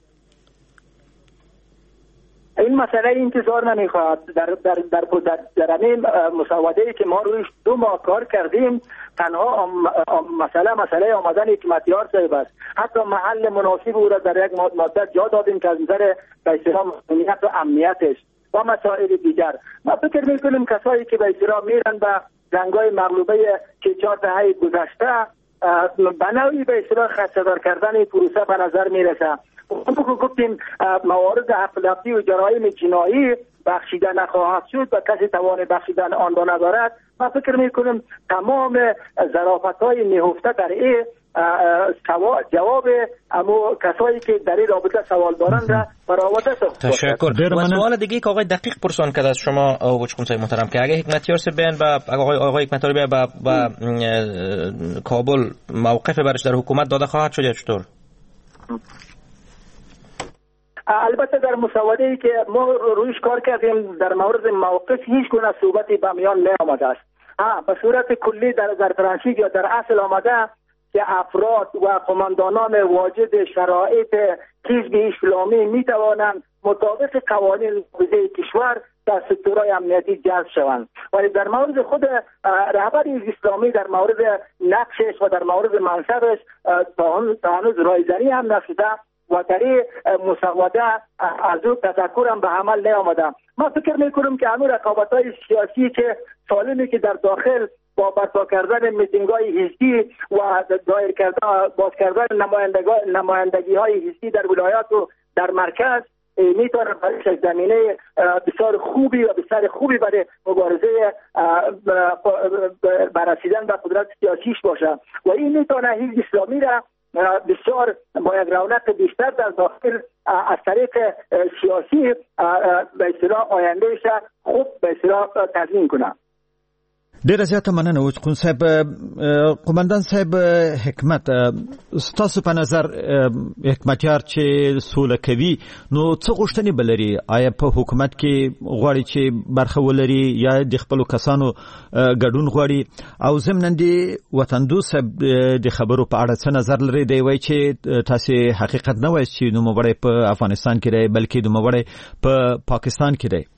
این مسئله انتظار نمیخواد. در در در در, در این مسوده‌ای که ما رویش دو ماه کار کردیم تنها مسئله مسئله آمدن حکمتیار صاحب است. حتی محل مناسب او را در یک ماده جا دادیم که از نظر به اصطلاح مسئولیت و امنیتش و مسائل دیگر. ما فکر میکنیم کسایی که به اصطلاح میرن به جنگ‌های مغلوبه که چهار دهه گذشته به نوعی به اصطلاح خدشه‌دار کردن پروسه به نظر میرسه. اون که گفتیم موارد حق لفظی و جرایم جنایی بخشیده نخواهد شد و کسی توان بخشیدن آن را ندارد. من فکر میکنم تمام ظرافت‌های نهفته در این جواب اما کسایی که در این رابطه سوال دارند را برآورده شد. تشکر. و سوال دیگه که آقای دقیق پرسان کرد از شما وچقون صاحب محترم که اگه حکمتیار صاحب بیان و آقای آقای حکمتیار بیان و کابل موقف برش در حکومت داده خواهد شد یا چطور؟ البته در مسوده‌ای که ما رویش کار کردیم در مورد موقف هیچ گونه صحبتی به میان نیامده است. ها به صورت کلی در در ترانسیک یا در اصل آمده که افراد و قماندانان واجد شرایط حزب اسلامی می توانند مطابق قوانین حوزه کشور در سکتورهای امنیتی جذب شوند، ولی در مورد خود رهبر اسلامی در مورد نقشش و در مورد منصبش تا هنوز رایزنی هم نشده و طریق مسوده از او تذکر هم به عمل نیامده. ما فکر میکنم که همون رقابت‌های سیاسی که سالمی که در داخل با برپا کردن میتینگ‌های حزبی و دایر کردن باز کردن نمایندگی‌های حزبی در ولایات و در مرکز میتونه برای زمینه بسیار خوبی و بسیار خوبی برای مبارزه بررسیدن به قدرت سیاسیش باشه و این میتونه حزب اسلامی را بسیار با یک رونق بیشتر در داخل از طریق سیاسی به اصطلاح آیندهش خوب به اصطلاح تضمین کنه. ډیره زیاته مننه وچقون صاحب. قومندان صاحب حکمت، ستاسو په نظر حکمتیار چې سوله کوي نو څه غوښتنې بلري؟ آیا په حکومت کې غواړي چې برخه ولري یا د خپلو کسانو ګډون غواړي؟ او ضمناً د وطندوس صاحب د خبرو په اړه څه نظر لري؟ دی وایي چې تاسې حقیقت نه وایي چې نوموړی په افغانستان کې دی بلکې نوموړی په پاکستان کې دی.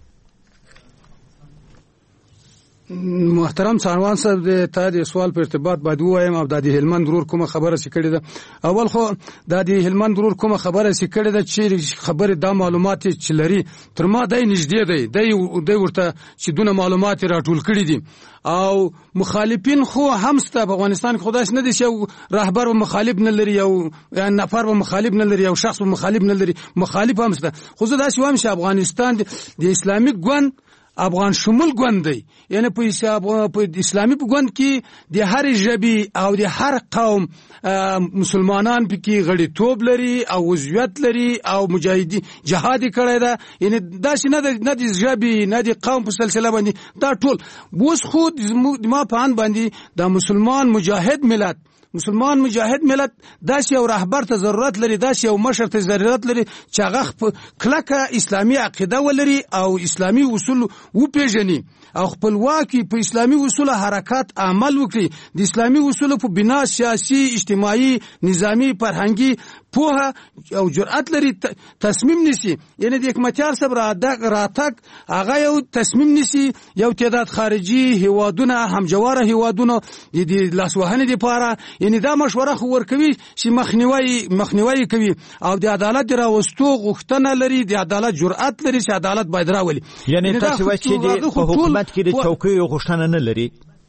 محترم څارنوال صاحب د تا د سوال په ارتباط باید ووایم او د هلمند ورور کومه خبره چې کړې ده. اول خو د هلمند ورور کومه خبره چې کړې ده چې خبره دا معلومات چې لري تر ما دای نږدې دی دی ورته چې دونه معلومات راټول کړي دي او مخالفین خو همسته په افغانستان کې خداش نه دي چې رهبر و مخالف نه لري او نفر و مخالف نه لري او شخص و مخالف نه لري، مخالف همسته. خو زه دا چې وایم چې افغانستان د اسلامي ګوند افغان شمول ګوند دی، یعنی په حساب په اسلامي ګوند کې د هر ژبې او د هر قوم مسلمانان پکې غړیتوب لري او عضویت لري او مجاهدی جهاد کړی ده. یعنی دا چې نه نه د ژبې نه د قوم په سلسله باندې دا ټول اوس خو ما په ان باندې د مسلمان مجاهد ملت مسلمان مجاهد ملت داسې یو رهبر ته ضرورت لري، داسې یو مشر ته ضرورت لري چې هغه کلکه اسلامي عقیده ولري او اسلامي اصول وپیژني او خپلواکي په اسلامي اصول حرکت عمل وکړي، د اسلامي اصول په بنا سیاسي اجتماعي نظامی فرهنګي پوهه او جرأت لري تصمیم نیسي. یعنی د حکمتیار صاحب راتګ هغه یو تصمیم نیسي یو تعداد خارجي هیوادونه همجواره هیوادونه د لاسوهنې لپاره، یعنی دا مشوره خو ورکوي چې مخنیوي مخنیوي کوي او د عدالت راوستو غوښتنه لري، د عدالت جرأت لري چې عدالت باید راولي. یعنی تاسو وایئ چې د حکومت کې د چوکۍ غوښتنه نه لري؟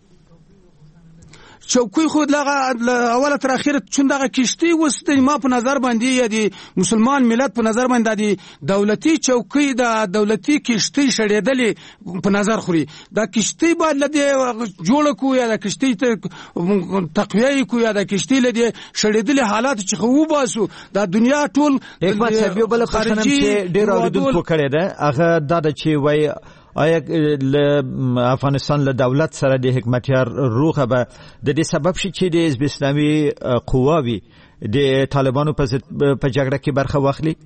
چوکۍ خود لغه اوله تر اخره چون دغه کشتي وست ما په نظر باندې یا د مسلمان ملت په نظر باندې د دولتي چوکۍ د دولتي کشتي شړېدلې په نظر خوري. دا کشتي باید لدی جوړ کو یا د کشتي تقویه کو یا د کشتي لدی شړېدلې حالات چې خو وباسو د دنیا ټول حکمت صاحب یو بل خبره چې ډیر اوریدونکو کړی ده هغه دا چې وای آیا افغانستان له دولت سره د حکمتیار روغه به د دې سبب شي چې د حزب اسلامي قواوی د طالبانو په جګړه کې برخه واخلي؟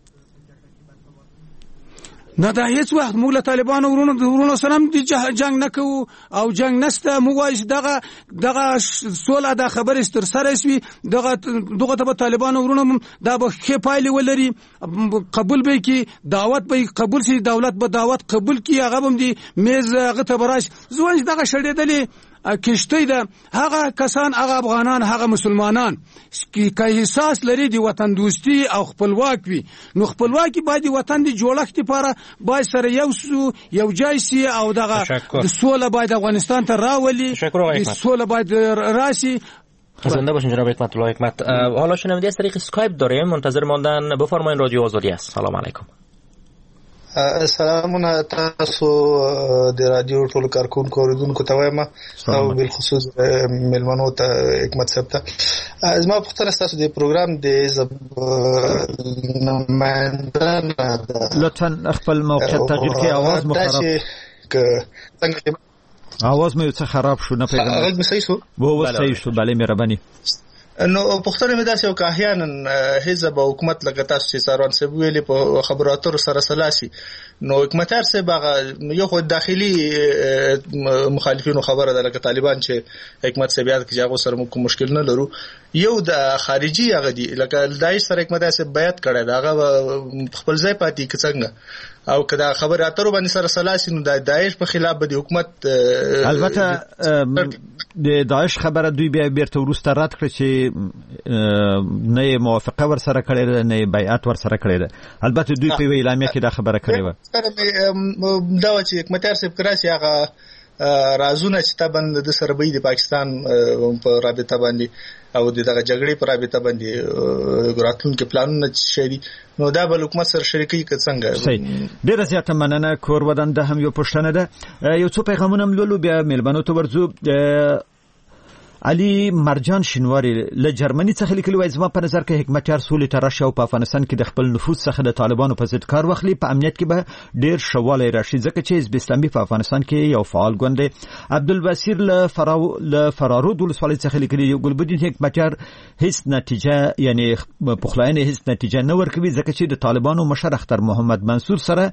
نه دا هیڅ وخت موږ له طالبانو ورونو ورونو سره جنگ نه کوو او جنگ نسته. موږ وایو دغه دغه سوله د خبرې تر سره شي دغه دغه ته طالبانو ورونو دا به ښه پایلې ولري، قبول به کی دعوت به قبول شي، دولت به دعوت قبول کی، هغه هم دی میز هغه ته براش ځوان دغه شړېدلې کشتۍ ده. هغه کسان هغه افغانان هغه مسلمانان چې احساس لري د وطن دوستی او خپلواک وي، نو خپلواکي باید د وطن د جوړښت لپاره باید سره یو سو یو ځای سي او دغه د سوله باید افغانستان ته راولي، د سوله باید راشي. زنده باشین جناب حکمت الله حکمت. حالا شنونده از طریق اسکایپ داریم، منتظر ماندن. بفرمایید، رادیو آزادی است. سلام علیکم. سلامونه تاسو د رادیو ټول کارکونکو اوریدونکو ته وایم او بل خصوص ملمنو ته حکمت صاحب ته زما پوښتنه تاسو د پروګرام د زب نمائندان لطفا خپل موقعیت تغییر کړئ. आवाज مو خراب आवाज مې څه خراب شو نه پیژنم. आवाज مې صحیح شو؟ وو صحیح شو. بله مهرباني. نو پښتنه مې داسې او کاهیان حزب او حکومت لکه تاسو چې ساروان صاحب ویلي په خبرو اترو سره سلاسي نو حکومتار صاحب هغه یو خو داخلي مخالفینو خبره ده لکه طالبان چې حکومت صاحب یاد کړي هغه سره کوم مشکل نه لرو یو د خارجي هغه دی لکه داعش سره حکومت صاحب بیعت کړی دا هغه خپل ځای پاتې کڅنګ او کدا خبر اترو باندې سره سلاسي نو د داعش په خلاف به د حکومت البته د داعش خبره دوی بیا بیرته ورسته رد کړ چې نه موافقه ور سره کړی ده نه بیعت ور سره کړی ده البته دوی په اعلامیه کې دا خبره کړې و دا چې حکومت صاحب کراسي هغه رازونه چې تابند د سربې د پاکستان په رابطه باندې او دغه جګړې په رابطه باندې راتلونکي پلانونه شری نو دا بل حکومت سره شریکي څنګه ډیره زیاته مننه کور ودان د هم یو پښتنه ده یو څو پیغامونه ملولو بیا ملمنو ته ورځو علي مرجان شینواری له جرمني څخه لیکلی وای زما په نظر کې حکمتیار سولې ته راشي او په افغانستان کې د خپل نفوذ څخه د طالبانو په ضد کار واخلي په امنیت کې به ډیر شواله راشي ځکه چې حزب اسلامي په افغانستان کې یو فعال ګوند دی عبدالبصیر له فراو له فرارود ولسوالۍ څخه لیکلی ګلبدین حکمتیار هیڅ نتیجه یعنی پخلاینه هیڅ نتیجه نه ورکوي ځکه چې د طالبانو مشر اختر محمد منصور سره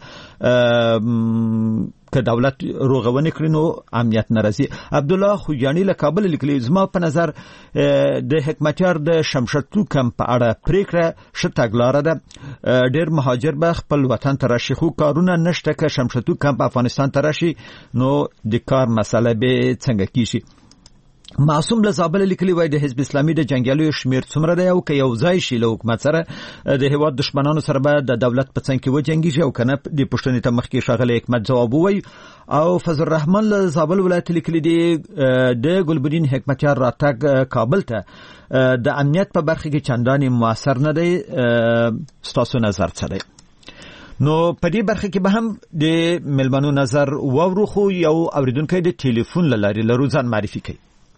که دولت روغونه کړي نو امنیت ناراضي عبد الله خوجانی له کابل لیکلی زما په نظر د حکمتیار د شمشتو کمپ په اړه پریکړه شتګلاره ده ډیر مهاجر به خپل وطن ته راشي خو کارونه نشته که شمشتو کمپ افغانستان ته راشي نو د کار مسله به څنګه کیږي معصوم له زابل لیکلی وای د حزب اسلامي د جنگیالو شمیر څومره دی او که یو ځای شي له حکومت سره د هیواد دشمنانو سره به د دولت په څنګ کې وجنګیږي او کنه د پښتنې ته مخ کې شاغله حکمت جواب وای او فضل الرحمن له زابل ولایت لیکلی دی د ګلبدین حکمتیار راتګ کابل ته د امنیت په برخه کې چنداني موثر نه دی ستاسو نظر څه دی نو په دې برخه کې به هم د ملمنو نظر وورو خو یو اوریدونکو د ټلیفون لاري لرو ځان معرفي کوي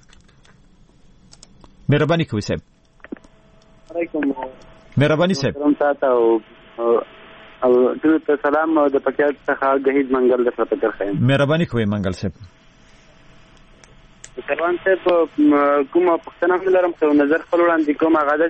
مهرباني کوئ صاحب علیکم مهرباني صاحب سلام تاسو او او ته سلام د پکیات څخه غهید منګل د فکر خیم مهرباني کوئ منګل صاحب سلام صاحب کومه پښتنه لرم خو نظر خپل وړاندې کوم غاده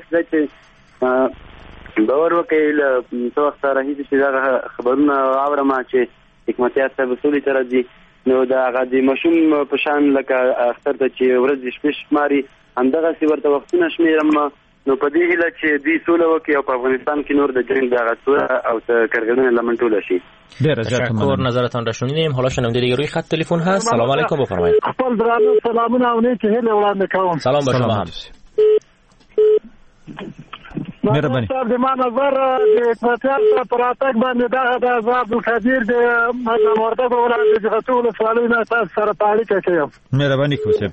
چې باور وکړي له وخت راهیسې چې دا خبرونه اورم چې حکمتیار صاحب سولې تر دي نو دا غادي مشوم په شان لکه اختر ته چې ورځ شپې شماري همدغه سی ورته وختونه شمیرم نو په دې هیله چې دوی سوله وکړي او په افغانستان کې نور د جنگ دغه څوره او کارګرونه لمن ټوله شي. تشکر نظرتان را شنیدیم. حالا شنونده دیگه روی خط تلفن هست. سلام علیکم بفرمایید. خپل درانه سلامونه او نیک هیله وړاندې کوم. سلام به شما هم. مهرباني. صاحب د ما نظر د اقتصاد پر اتاک باندې دا د آزاد القدیر د مرده وړاندې د ټول سوالونه تاسو سره اړیکه کوي. مهرباني کوئ.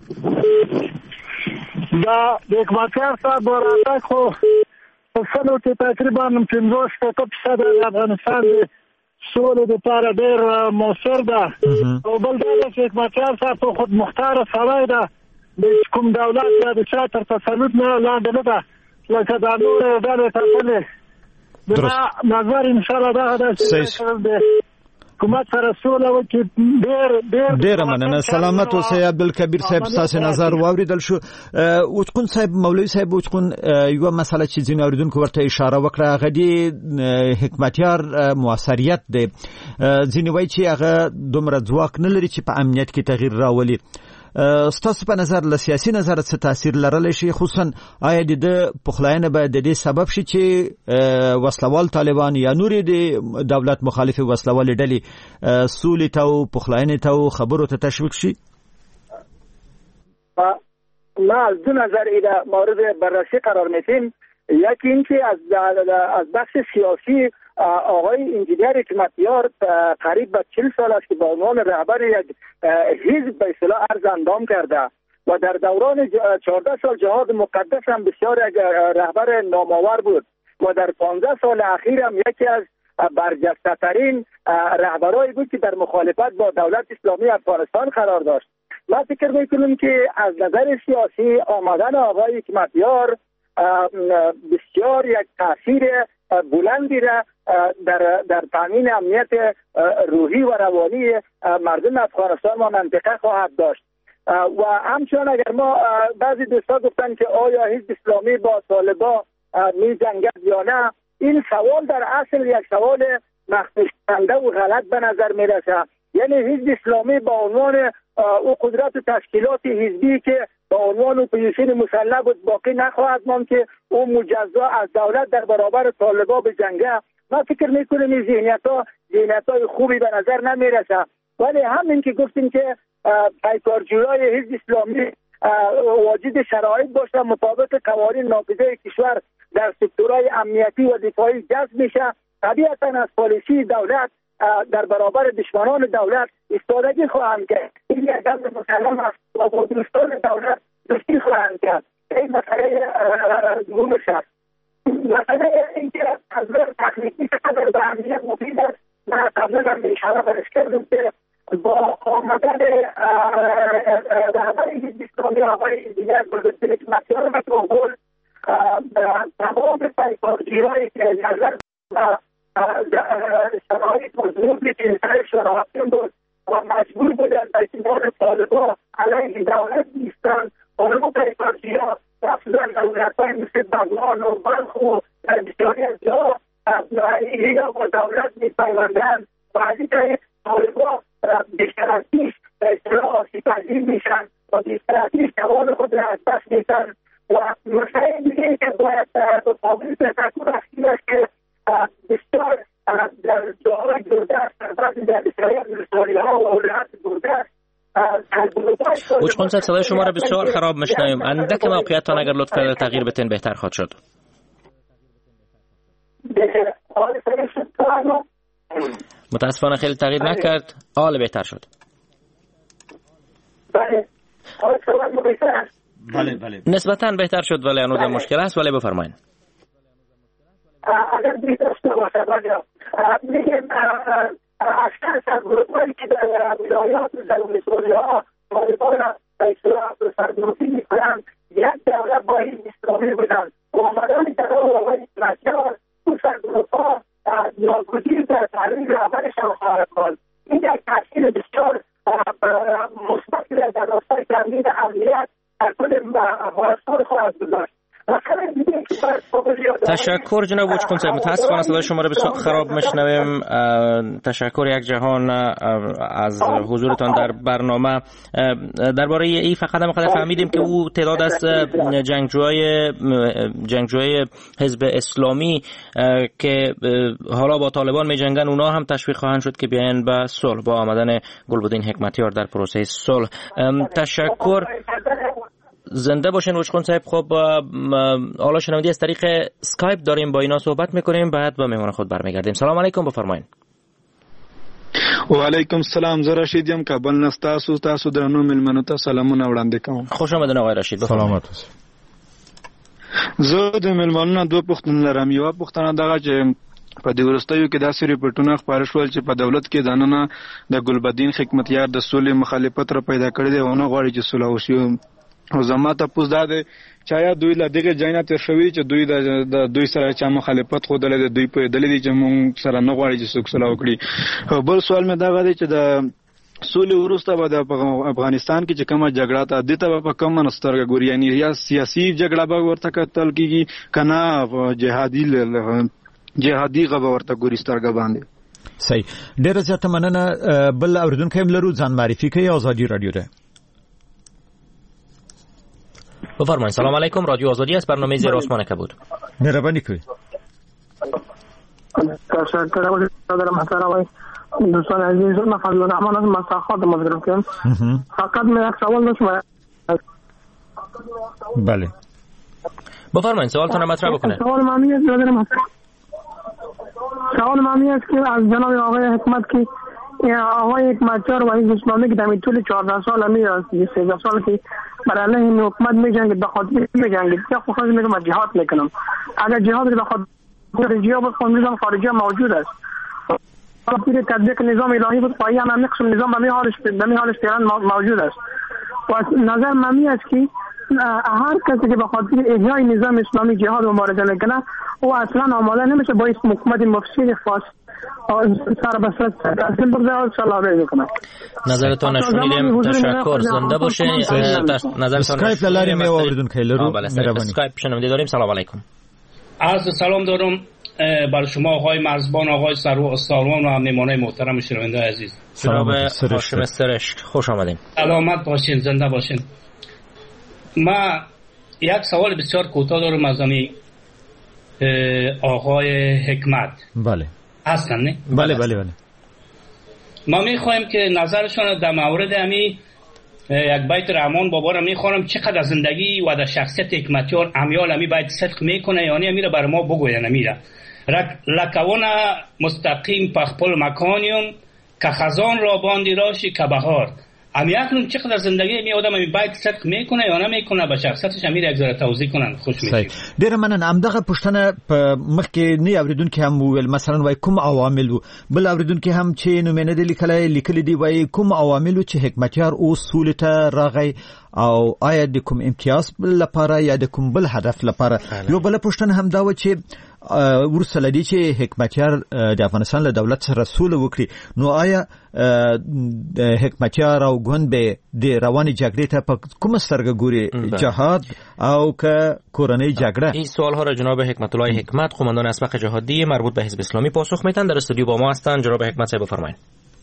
دا د اقتصاد صاحب پر اتاک خو په سلو کې تقریبا پنځوس فیصد د افغانستان د سولې لپاره ډېر موثر ده او بل دا چې اقتصاد صاحب خود مختار سړی ده د کوم دولت یا د چا تر تسلط نه لاندې نه ده لکه دا نور ډلې ټاکلې دا نظر ان شاء الله دا ده چې حکومت سره سوله وکړي. ډېر ډېر ډېر مننه. سلامت اوسئ. عبدالکبیر صاحب تاسو نظر واوریدل شو. وچقون صاحب مولوی صاحب وچقون یو مسله چې ځین اوریدونکو ورته اشاره وکړه هغه دی حکمتیار موثریت دی. ځین وایي چې هغه دومره ځواک نه لري چې په امنیت کې تغییر راولي. ستاسو په نظر له سیاسي نظر څه تاثیر لرلی شي خصوصا آیا د پخلاینه به د دې سبب شي چې وسلوال طالبان یا نورې د دولت مخالف وسلوال ډلې سولې ته او پخلاینې ته او خبرو ته تشویق شي؟ ما از دو نظر ایده مورد بررسی قرار میدیم. یکی اینکه از از بخش سیاسی آقای انجینیر حکمتیار قریب به چهل سال است که به عنوان رهبر یک حزب به اصطلاح ارز اندام کرده و در دوران چهارده سال جهاد مقدس هم بسیار یک رهبر نامآور بود و در پانزده سال اخیر هم یکی از برجسته ترین رهبرایی بود که در مخالفت با دولت اسلامی افغانستان قرار داشت. ما فکر میکنم که از نظر سیاسی آمدن آقای حکمتیار بسیار یک تاثیر بلندی را در در تامین امنیت روحی و روانی مردم افغانستان و منطقه خواهد داشت. و همچنان اگر ما بعضی دوستا گفتن که آیا حزب اسلامی با طالبان می جنگد یا نه، این سوال در اصل یک سوال مخفی شونده و غلط به نظر می رسد. یعنی حزب اسلامی با عنوان او قدرت و تشکیلات حزبی که با عنوان اپوزیسیون مسلح بود باقی نخواهد ماند که او مجزا از دولت در برابر طالبان به جنگه. ما فکر میکنیم این ذهنیت ها ذهنیت های خوبی به نظر نمی رسد. ولی همین که گفتیم که پیکارجویای حزب اسلامی واجد شرایط باشه مطابق قوانین نافذه کشور در سکتورهای امنیتی و دفاعی جذب میشه، طبیعتا از پالیسی دولت در برابر دشمنان دولت ایستادگی خواهند کرد. این یک دولت مسلم است و با دوستان دولت دوستی خواهند کرد. این مسئله دوم است. مسئله اینکه از نظر تکنیکی چقدر به امنیت مفید است، من قبلا هم اشاره برش کردم که با آمدن رهبر حزب اسلامی آقای انجینر گلبدین حکمتیار به کابل، تمام پیکارجویایی که نظر و شرایط مضروبی که سر شرایطیم بود و مجبور بودن در کنار طالبان علیه دولت نیستن، طالبان پیکارجویان رفتن دولت‌های مثل بغلان و بلخ و در بسیاری از جا اینا با دولت می‌پیوندند و از این طریق طالبان بیشتر از پیش به اصطلاح آسیب‌پذیر میشن و بیشتر از پیش توان خود را از دست میدن. و مسئله دیگه که باید به قابل تفکر رسید است که بسیار در جاهای دوردست در بعضی در بسیاری از روستاری‌ها و ولایات دوردست اوچ خونسد صدای شما را بسیار خراب میشنویم. اندک موقعیتتان اگر لطف کرده تغییر بتین بهتر خواهد شد. متاسفانه خیلی تغییر نکرد. حال بهتر شد. بله. بله بله. نسبتاً بهتر شد ولی هنوز مشکل است. ولی بفرمایید. اگر بهتر شده باشه بله. میگم اکثر از گروه‌هایی که در ولایات و در ولسوالی‌ها طالبان را به اصطلاح سرنوشتی می‌کنند، یک دولت با حزب اسلامی بودند. آمدن در آقای حکمتیار او سرگروه‌ها ناگزیر در تعلیم رهبرشان خواهد بود. این یک تاثیر بسیار مثبت در راستای تامین امنیت در کل افغانستان خواهد گذاشت. تشکر جناب اوچکون صاحب. متاسفانه صدای شما را بسیار خراب میشنویم. تشکر یک جهان از حضورتان در برنامه. درباره این فقط هم فهمیدیم که او تعداد از جنگجوهای جنگجوهای حزب اسلامی که حالا با طالبان میجنگن اونا هم تشویق خواهند شد که بیاین به صلح با آمدن گلبدین حکمتیار در پروسه صلح. تشکر. زنده باشین اوچخون صاحب. خب حالا شنوندی از طریق اسکایپ داریم، با اینا صحبت میکنیم، بعد با مهمان خود برمیگردیم. سلام علیکم، بفرمایید. و علیکم السلام. زه رشید یم، کابل نه. تاسو تاسو درنو ملمنو ته سلامونه وړاندې کوم. خوش آمدید آقای رشید. سلامات. زه د ملمنو دوه پوښتنې لرم. یو پوښتنه دغه چې په دې وروستیو کې داسې ریپورټونه خپاره شول چې په دولت کې دننه د ګلبدین حکمتیار د سولې مخالفت را پیدا کړی دی او نه غواړي چې صلح وشي. او زما ته پوس داده چې آیا دوی له دغه ځای تر شوی چې دوی د دوی سره چا مخالفت خو دلته دوی په دلیل چې مونږ سره نه غواړي چې څوک صلح وکړي. بل سوال مې دا غواړي چې د سولې وروسته به د افغانستان کې چې کومه جګړه ته د ته په کوم نسترګه ګوري، یعنی یا سیاسي جګړه به ورته کتل کیږي کنه جهادي جهادي غو ورته ګوري سترګه باندې. صحیح. ډیره زیاته مننه. بل اوریدونکو هم لرو، ځان معرفي کوي. آزادی رادیو ده. بفرمایید. سلام علیکم، رادیو آزادی است، برنامه زیر آسمان کبود. مهربانی کنید. تشکر از حضور محترم دوستان عزیز. من فضل الرحمن از مساخات مزگرم کنم. فقط من یک سوال داشتم. بله بفرمایید، سوالتون مطرح بکنید. سوال معنی است برادر محترم. سوال معنی است که از جناب آقای حکمت که آقای حکمتیار و حزب اسلامی که در طول چهارده سال همی است سیزده سال که برای علیه حکومت میجنگید، به خاطر میجنگید که خودش میگه من جهاد میکنم. اگر جهاد به خاطر خارجی ها بود، نظام خارجی موجود است. خاطر تطبیق نظام الهی بود، پایه هم نقش نظام به می حالش به می حالش فعلا موجود است. و نظر ممی است که هر کسی که به خاطر احیای نظام اسلامی جهاد مبارزه میکنه او اصلا آماده نمیشه با اسم حکومت مفسد فاسد سر به سر تسلیم بگذاره سلامه میکنه. نظرتون نشونیدیم. تشکر. زنده باشین. نظرتون اسکایپ لاری می اوریدون که لرو اسکایپ شنونده داریم. سلام علیکم. عرض سلام دارم برای شما آقای مرزبان، آقای سروان و مهمانای محترم شنونده عزیز. جناب هاشم سرشک خوش آمدین. سلامت باشین، زنده باشین. ما یک سوال بسیار کوتاه دارم از آقای حکمت. بله هستن نه؟ بله بله بله. ما میخوایم که نظرشون در مورد امی یک بیت رحمان بابا را میخوانم، چقدر زندگی و در شخصیت حکمتیار امیال امی باید صدق میکنه یعنی امی را بر ما بگوین. امی را لکوان مستقیم پخپل مکانیم که خزان را باندی راشی که بهار. امی اکنون چقدر زندگی می آدم امی باید صدق میکنه یا نمیکنه، به شخصیتش امی را یک ذره توضیح کنن خوش میشیم. ډیره مننه. همدغه پوښتنه په مخکې نه اوریدونکي هم وویل، مثلا وای کوم عوامل وو، بل اوریدونکي هم چې نومینه دي لیکلای لیکلي دي وای کوم عوامل وو چې حکمتیار او سولې ته راغی او آیا د کوم امتیاز لپاره یا د کوم بل هدف لپاره. یو بل پوښتنه هم دا و چې ورسره لدی چې حکمتیار د افغانستان له دولت سره سوله وکړي، نو آیا د حکمتیار او ګوند به د رواني جګړې ته په کومه سترګه ګوري، جهاد او که کورنۍ جګړه؟ این سوال ها را جناب حکمت الله حکمت قماندان اسبق جهادی مربوط به حزب اسلامی پاسخ میدن. در استودیو با ما هستند. جناب حکمت صاحب بفرمایید.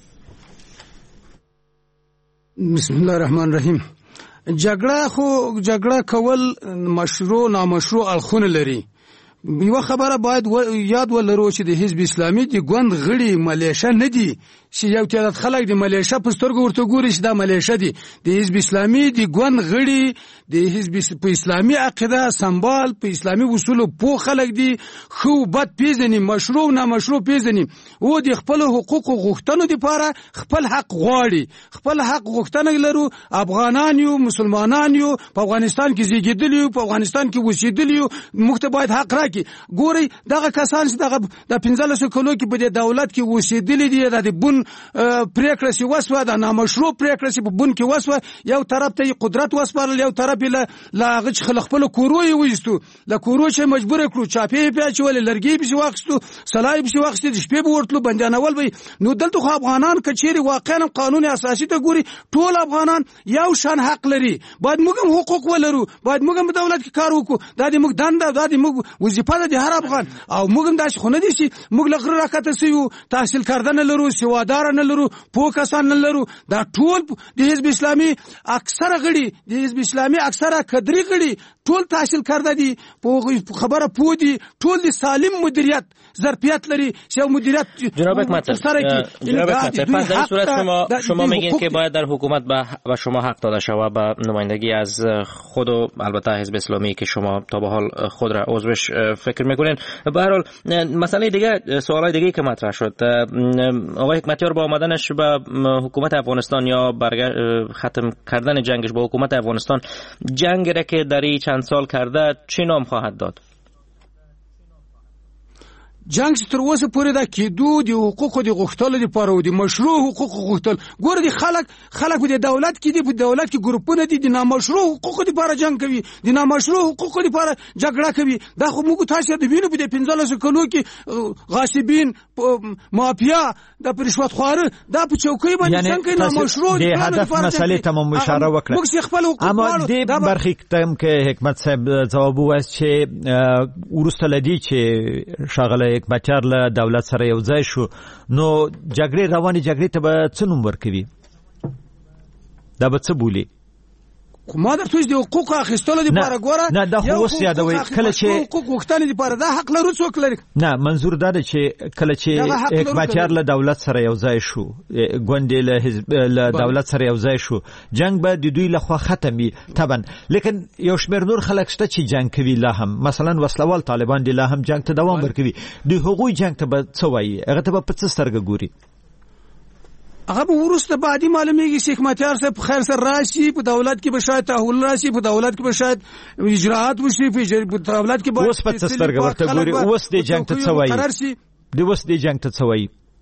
بسم الله الرحمن الرحیم. جګړه خو جګړه کول مشروع نامشروع الخون لري. یو خبره باید یاد ولرو چې د حزب اسلامي د ګوند غړي ملیشه نه دي، چې یو تعداد خلک د ملیشه په سترګو ورته ګوري چې دا ملیشه دي. د حزب اسلامي د ګوند غړي د حزب په اسلامي عقیده سمبال په اسلامي اصولو په خلک دي، خو بد پیژني، مشروع نامشروع پیژني، او د خپل حقوق او غوښتنو لپاره خپل حق غواړي. خپل حق غوښتنه لرو. افغانان یو، مسلمانان یو، په افغانستان کې زیږیدلی یو، په افغانستان کې اوسېدلی یو، موږ ته باید حق راکړي. ګوري دغه کسان چې دغه د پنځلسو کلو کې په دولت کې اوسېدلی دي، د بون پریکړه سی وسوه، د نامشروع پریکړه سی په بون کې وسوه، یو طرف ته قدرت وسپارل، یو طرف له لاغه خلک خپل کورو یې وېستو، له کورو چې مجبور کړو، چاپی پیاچ ول لرګي به واخستو، سلای به واخستو، د شپې به ورتلو بندیانول به. نو دلته خو افغانان کچېری واقعا قانون اساسي ته ګوري ټول افغانان یو شان حق لري، باید موږ هم حقوق ولرو، باید موږ هم دولت کې کار وکړو، دا د موږ دنده، دا د موږ وظیفه د هر افغان. او موږ هم داسې خو نه دي چې موږ لغره راکته سيو، تحصیل کردن لرو، سوادار نه لرو، پوکسان نه لرو. دا ټول د حزب اسلامي اکثره غړي، د حزب اسلامي اکثره کدري غړي ټول تحصیل کرده دي، په خبره پوه دي، ټول د سالم مدیریت ظرفیت لري چې مدیریت. جناب حکمت جناب حکمت پس در صورت شما شما میگین که باید در حکومت به شما حق داده شود به نمایندگی از خود و البته حزب اسلامی که شما تا به حال خود را عضوش فکر میکنین. به هر حال مسئله دیگه، سوالای دیگه که مطرح شد، آقای حکمتیار با آمدنش به حکومت افغانستان یا ختم کردن جنگش با حکومت افغانستان، جنگی را که در این چند سال کرده چه نام خواهد داد؟ جنگ تر اوسه پورې دا کېدو د حقوقو د غوښتلو لپاره او د مشروع حقوقو غوښتل. ګوره د خلک خلک د دولت کې دي، په دولت کې ګروپونه دي د نامشروع حقوقو لپاره جنگ کوي، د نامشروع حقوقو لپاره جګړه کوي. دا خو موږ تاسو د وینو په پنځلسو کلو کې غاصبین، مافیا، د رشوت خواره دا په چوکۍ باندې څنګه نامشروع د هدف مسلې ته مو اشاره وکړه. موږ خپل حقوق اما د برخې تم کې حکمت صاحب ځواب وایي چې ورسته لدی چې شاغله حکمتیار له دولت سره یو ځای شو، نو جګړې روانې جګړې ته به څه نوم ورکوي؟ دا به څه بولي؟ ما درته د حقوق اخیستلو لپاره ګوره نه دا خو اوس یادوي کله چې حقوق غوښتنې لپاره دا حق لرو څوک لري. نه منظور دا دی چې کله چې حکمتیار له دولت سره یو ځای شو، ګوندې له حزب له دولت سره یو ځای شو، جنگ به د دوی لخوا ختمي طبعا، لیکن یو شمېر نور خلک شته چې جنگ کوي لا هم، مثلا وسلوال طالبان دي لا هم جنگ ته دوام ورکوي. د هغوی جنگ ته به څه وایي؟ هغه ته به په څه سترګه ګوري؟ هغه به ورسته بعدي معلومیږي چې حکمتیار صاحب په خیر سره راشي، په دولت کې به شاید تحول راشي، په دولت کې به شاید اجراءات وشي، په دولت کې به اوس په څه سترګه ورته ګوري؟ اوس د جنگ ته څه وایي؟ د اوس د جنگ ته څه وایي؟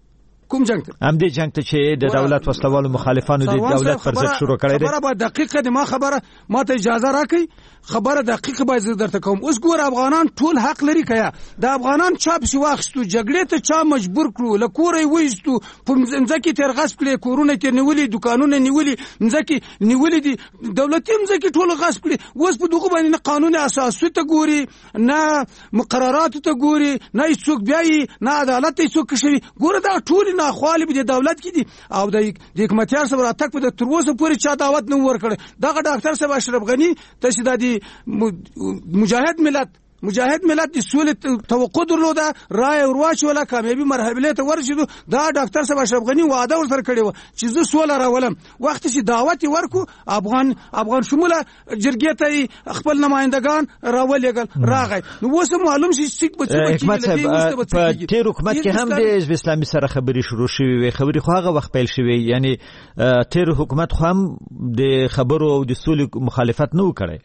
کوم جنگ ته هم دې جنگ ته چې د دولت وسلوالو مخالفانو د دولت پر ضد شروع کړی دی. خبره به دقیقه دي، ما خبره ما ته اجازه راکړئ، خبره دقیقه به زه درته کوم. اوس ګور افغانان ټول حق لري کیا د افغانان چا پسې واخستو، جګړې ته چا مجبور کړو، له کوره یې وایستو، په مځکې تېر غصب کړي، کورونه تېر نیولي، دوکانونه نیولي، مځکې نیولې دي، دولتي مځکې ټول غصب کړي. اوس په دغه باندې نه قانون اساسي ته ګوري، نه مقررات ته ګوري، نه څوک بیاي، نه عدالت ته څوک شوی. ګوره دا ټول نه خالي د دولت کې دي او د حکمتیار سره تک په تر اوسه پورې چا دعوت نه ورکړي. دغه ډاکټر صاحب اشرف غنی تشدادي مجاهد ملت مجاهد ملت د سولې توقع درلوده، رای ورواچوله، کامیابی مرحله ته ورسېدو. دا ډاکټر صاحب اشرف غنی وعده ورسره کړې و چې زه سوله راولم. وخت چې دعوت ورکو افغان افغان شموله جرګې ته خپل نمائندگان راولېګل راغی. نو اوس معلوم شي چې حکومت صاحب په تیر حکومت کې هم د حزب اسلامي سره خبري شروع شوې وي، خبري خو هغه وخت پیل شوې، یعنی تیر حکومت خو هم د خبرو او د سولې مخالفت نه وکړي.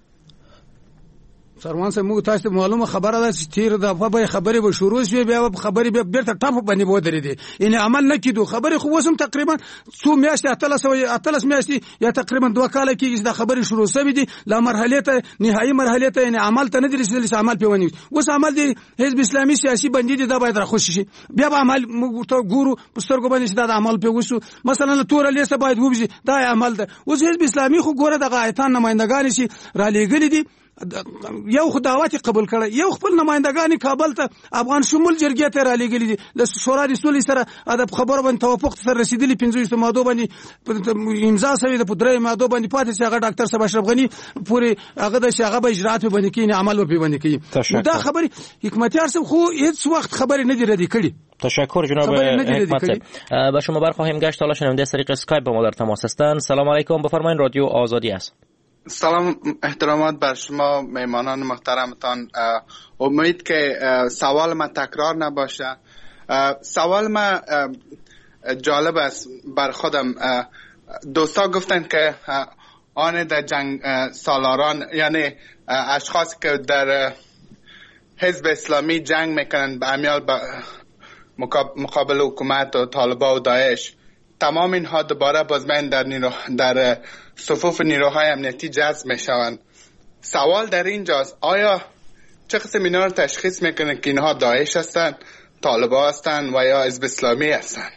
سروان صاحب موږ تاسو ته معلومه خبره ده چې تیر د په خبرې به شروع شوې، بیا به خبرې به بیرته ټاپ باندې ودرې دي، یعنی عمل نه کیدو. خبرې خو وسم تقریبا څو میاشتې اتلس اتلس میاشتې یا تقریبا دوه کال کېږي د خبرې شروع شوې دي، لا مرحله ته نهایي مرحله ته یعنی عمل ته نه دي رسیدلي، عمل پیونی. اوس عمل دی حزب اسلامي سیاسي بندي دي، دا باید راخوشي شي. بیا به عمل موږ ته ګورو په سترګو باندې چې دا عمل په وسو، مثلا تور لیسه باید وبځي، دا عمل ده. اوس حزب اسلامي خو ګوره د غایتان نمائندگان شي را لېګلې دي، یو خداوت قبول کړي، یو خپل نمائندگان کابل ته افغان شمول جرګې ته را لېګلې دي، د شورا د سولې سره د خبرو باندې توافق سره رسیدلی، پنځه ماده باندې امضا شوی، د پدری ماده باندې پاتې چې هغه ډاکټر صاحب اشرف غنی پوری هغه د شغه به اجرات باندې کینی، عمل به باندې کوي. دا خبره حکمتیار صاحب خو هیڅ وخت خبر نه دی ردی کړي. تشکر جناب حکمت صاحب. با شما برخواهیم گشت. حالا شنونده از طریق اسکایپ با ما در تماس هستند. سلام علیکم، بفرمایید، رادیو آزادی است. سلام، احترامات بر شما میمانان محترمتان. امید که سوال ما تکرار نباشه. سوال ما جالب است بر خودم. دوستا گفتن که آن در جنگ سالاران، یعنی اشخاص که در حزب اسلامی جنگ میکنن به امیال مقابل حکومت و طالبان و داعش، تمام اینها دوباره بازمین در نیرو در صفوف نیروهای امنیتی جذب میشوند. سوال در اینجاست، آیا چه قسم اینا رو تشخیص میکنه که اینها داعش هستند، طالبان هستند و یا حزب اسلامی هستند؟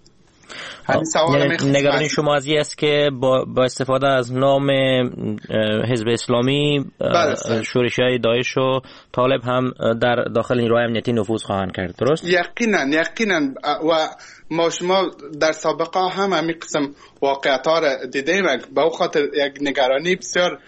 نگرانی شما از این است که با, با استفاده از نام حزب اسلامی شورش‌های داعش و طالب هم در داخل نیروهای امنیتی نفوذ خواهند کرد، درست؟ یقینا یقینا. و ما شما در سابقه هم همین قسم واقعیت ها را دیدیم. به او خاطر یک نگرانی بسیار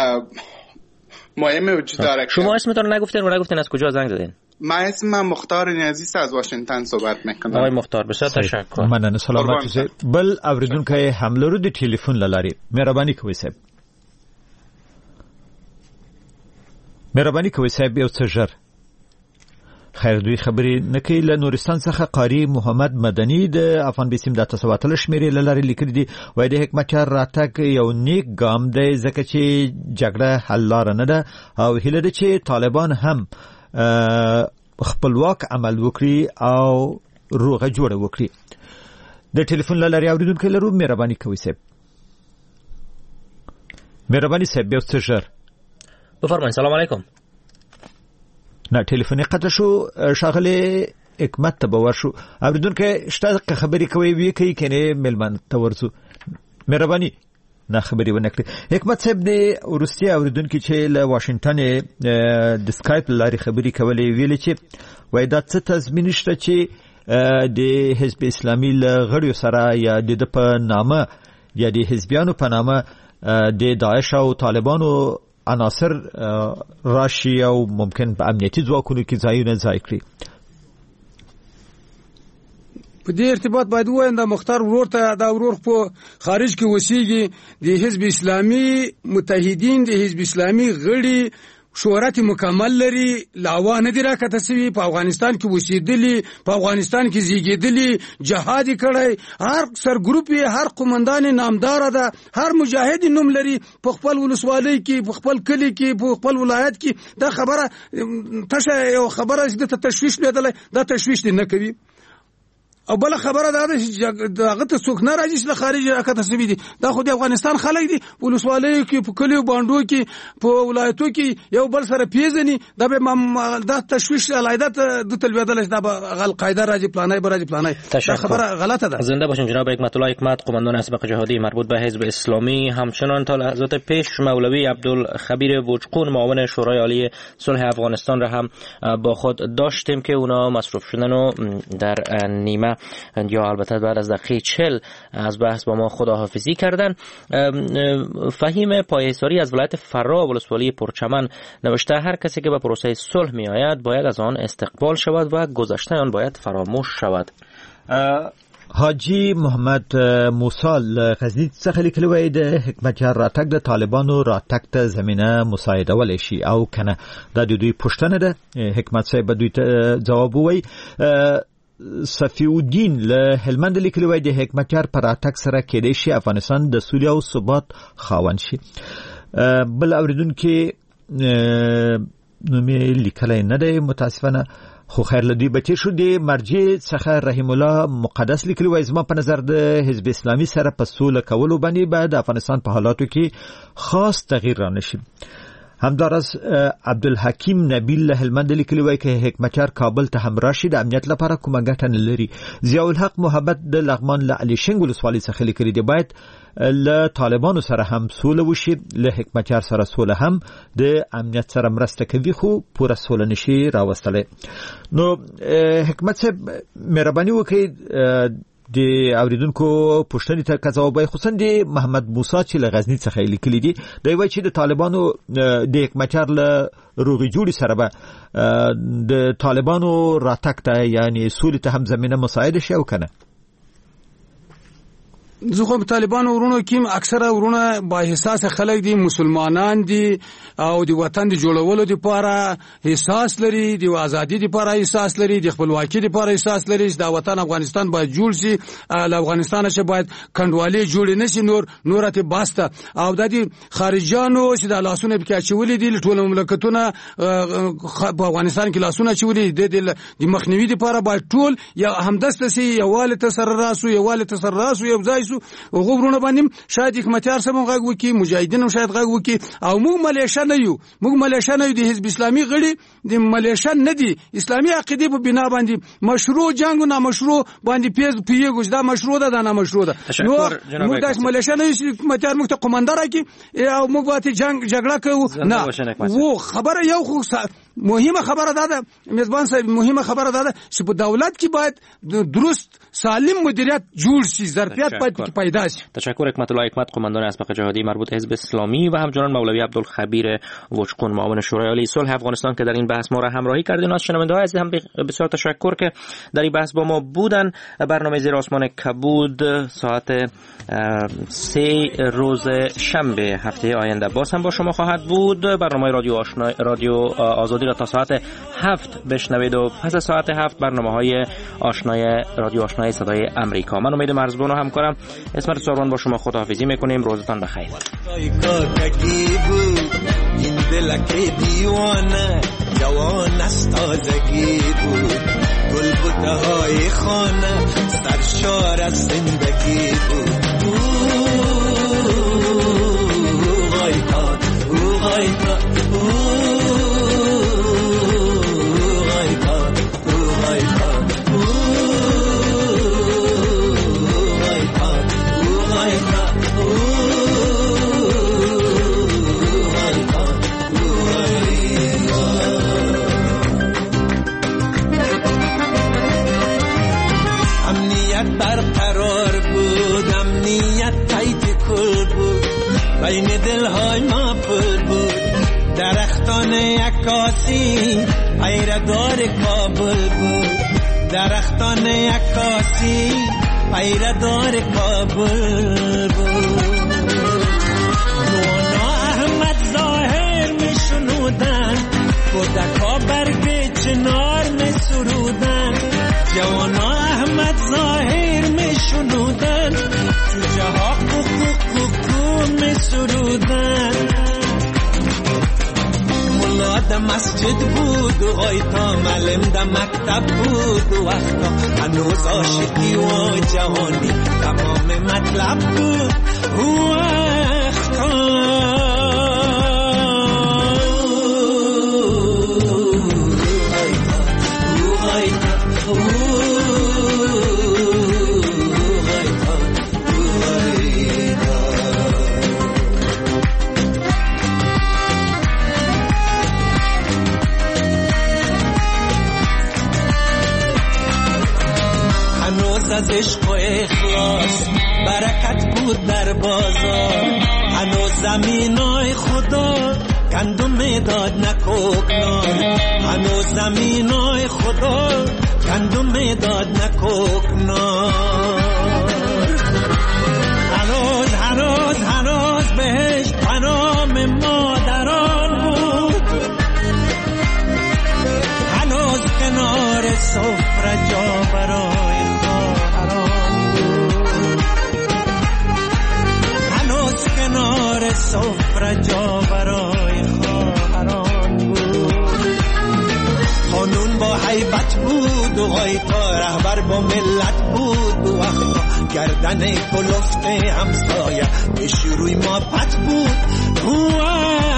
مهمه وجود داره. شما اسمتون رو نگفتین و نگفتین از کجا زنگ زدین؟ ما اسم من مختار نیازی از واشنگتن صحبت میکنم. آقای مختار بسیار تشکر. مننه، سلامت اوسئ. بل اوریدونکو حمله رو د ټلیفون لاري مهرباني کوئ صاحب. مهرباني کوئ صاحب یو څه ژر. خیر دوی خبرې نه کوي. له نورستان څخه قاری محمد مدني د افغان بیسیم د تسواتل شمیرې لاري لیکل دي، وای د حکمتیار راتګ یو نیک ګام دی ځکه چې جګړه حل لار نه ده او هیله ده چې طالبان هم خپلواک عمل وکړي او روغه جوړه وکړي. د ټلیفون لاري اوریدونکو لرو مهرباني کوئ صاحب. مهرباني صاحب یو څه ژر بفرمایئ. سلام علیکم. نه ټلیفون قطع شو. شاغله حکمت ته باور شو. اوریدونکو شته خبرې کوي وی کوي کنه ملمن ته ورسو. مهرباني نه خبرې ونه کړې. حکمت صاحب د روسیا اوریدونکو چې له واشنگټن د سکایپ لاري خبرې کولې ویل چې وای دا څه تضمین شته چې د حزب اسلامي له غړیو سره یا د په نامه یا د حزبیانو په نامه د داعش او طالبانو عناصر راشي او ممکن په امنیتي ځواکونو کې ځایونه ځای کړي. په دې ارتباط باید وایم دا مختار ورور ته دا ورور په خارج کې وسیږي، د حزب اسلامي متحدین د حزب اسلامي غړي شهرت مکمل لري، لاوا نه دی راکته سوي، په افغانستان کې وسیدلی، په افغانستان کې زیږیدلی، جهاد کړی، هر سر ګروپ هر قومندان نامدار ده، هر مجاهد نوم لري، په خپل ولسوالۍ کې، په خپل کلی کې، په خپل ولایت کې. دا خبره تشه یو خبره چې د تشویش لیدل، دا تشویش نه کوي. او بل خبره دا ده چې دغه ته څوک نه راځي چې خارج راکته سوي دي. دا خو د افغانستان خلک دي، ولسوالیو کې په کلیو باندو کې په ولایتو کې یو بل سره پیژني. دا به دا تشویش علایدت د تلویدل دا به القاعده راځي پلانای به راځي پلانای. دا خبره غلطه ده. زنده باشین جناب حکمت الله حکمت، قماندان اسبق جهادی مربوط به حزب اسلامی. همچنان تا لحظات پیش مولوی عبدالخبیر وجقون معاون شورای عالی صلح افغانستان را هم با خود داشتیم که اونا مصروف شدن و در نیمه یا البته بعد از دقیقه چهل از بحث با ما خداحافظی کردن. فهیم پایحصاری از ولایت فرا ولسوالی پرچمن نوشته هر کسی که به پروسه صلح می آید باید از آن استقبال شود و گذشته آن باید فراموش شود. حاجی محمد موسی غزنی څخه لیکلی د حکمت یار راتګ د طالبانو راتګ ته زمينه مساعده ولې شي او کنه د دوی پښتنه ده. حکمت صاحب دوی ته جواب وایي. صفی الدین له هلمند لیکلی وای د حکمت یار پر راتګ سره کېدای شي افغانستان د سولې او ثبات خاوند شي. بل اوریدونکو نو مې لیکلی نه دی متاسفانه، خو خیر لدی بچی شو. دی مرجع څخه رحیم الله مقدس لیکلی وای زما په نظر د حزب اسلامی سره په سوله کولو باندې بعد افغانستان په حالاتو کې خاص تغییر را نشي. همدارس عبدالحکیم نبیل له هلمند لیکلی وای که حکمت یار کابل ته هم راشي د امنیت لپاره کومه ګټه نه لري. ضیاء الحق محبت د لغمان له علي شنګ ولسوالۍ څخه لیکلی دی باید له طالبانو سره هم سوله وشي، له حکمت یار سره سوله هم د امنیت سره مرسته کوي خو پوره سوله نشي راوستلی. نو حکمت صاحب مهرباني وکړئ د اوریدونکو پوښتنې ته که ځواب وایي، خصوصا د محمد موسی چې له غزني څخه یې لیکلي دي. دی وایي چې د طالبانو د حکمت یار له روغې جوړې سره به د طالبانو راتګ ته یعنې سولې ته هم زمینه مساعده شي او که نه. زه خو طالبان ورونو کې اکثره ورونه با احساس خلک دي، مسلمانان دي او د وطن د جوړولو لپاره احساس لري، د ازادي لپاره احساس لري، د خپلواکۍ لپاره احساس لري چې دا وطن افغانستان باید جوړ شي. له افغانستان څخه باید کندوالي جوړ نه شي، نور نورته باسته او د خارجانو چې د لاسونه پکې اچولې دي ټول مملکتونه په افغانستان کې لاسونه اچولې دي د مخنیوي لپاره باید ټول یا همدسته سي یواله تسر راسو یواله تسر راسو یو ځای او غوړونه باندې شاید حکمت یار سم غږ وکي، مجاهدین هم شاید غږ وکي او موږ ملیشه نه یو، موږ ملیشه نه یو د حزب اسلامي غړي د ملیشه نه دي. اسلامي عقیده په بنا باندې مشروع جنگ نه مشروع باندې پیز پیګوش دا مشروع ده دا نه مشروع ده. نو موږ د ملیشه نه یو حکمت یار موږ ته قومندان راکي او موږ واته جنگ جګړه کوو نه. وو خبره یو خو مهمه خبره ده میزبان صاحب، مهمه خبره ده چې په دولت کې باید درست سالم مدیریت جوړ شي، ظرفیت باید پیدا شي. تشکر حکمت الله حکمت، قماندان اسبق جهادی مربوط حزب اسلامی و همچنان مولوی عبدالخبیر وجقون معاون شورای عالی صلح افغانستان که در این بحث ما را همراهی کردین. از شنونده‌های عزیز هم بسیار تشکر که در این بحث با ما بودن. برنامه زیر آسمان کبود ساعت سه روز شنبه هفته آینده باز هم با شما خواهد بود. برنامه رادیو آشنا رادیو آزادی را تا ساعت هفت بشنوید و پس ساعت هفت برنامه‌های آشنای رادیو آشنای صدای امریکا. من امید مرزبان و همکارم اسمت ساروان با شما خداحافظی میکنیم. روزتان بخیر. این دلک دیوانه جوان است تازگی بود، گل بوته‌های خانه سرشار از زندگی بود. غایتا او غایتا بین دلهای ما پر بود درختان عکاسی پیردار کابل بود، درختان عکاسی پیردار کابل بود. نوانا احمد ظاهر می شنودن، کودکا برگ چنار می سرودن. جوانا احمد ظاهر می شنودن، جوجه ها کوکو کوکو می سرودن. ملا یاد مسجد بود و غایتا معلم در مکتب بود و وقتا هنوز عاشقی و جوانی تمام مطلب بود و وقتا از عشق و اخلاص برکت بود در بازار هنوز زمینای خدا گندم داد نکوکنار هنوز زمینای خدا گندم داد نکوکنار هنوز هنوز هنوز بهش پنام مادران بود هنوز کنار سفره جا برای کنار سفره جا برای خواهران بود خانون با حیبت بود و غایتا رهبر با ملت بود و وقتا گردن کلفت همسایه به شروی ما پت بود و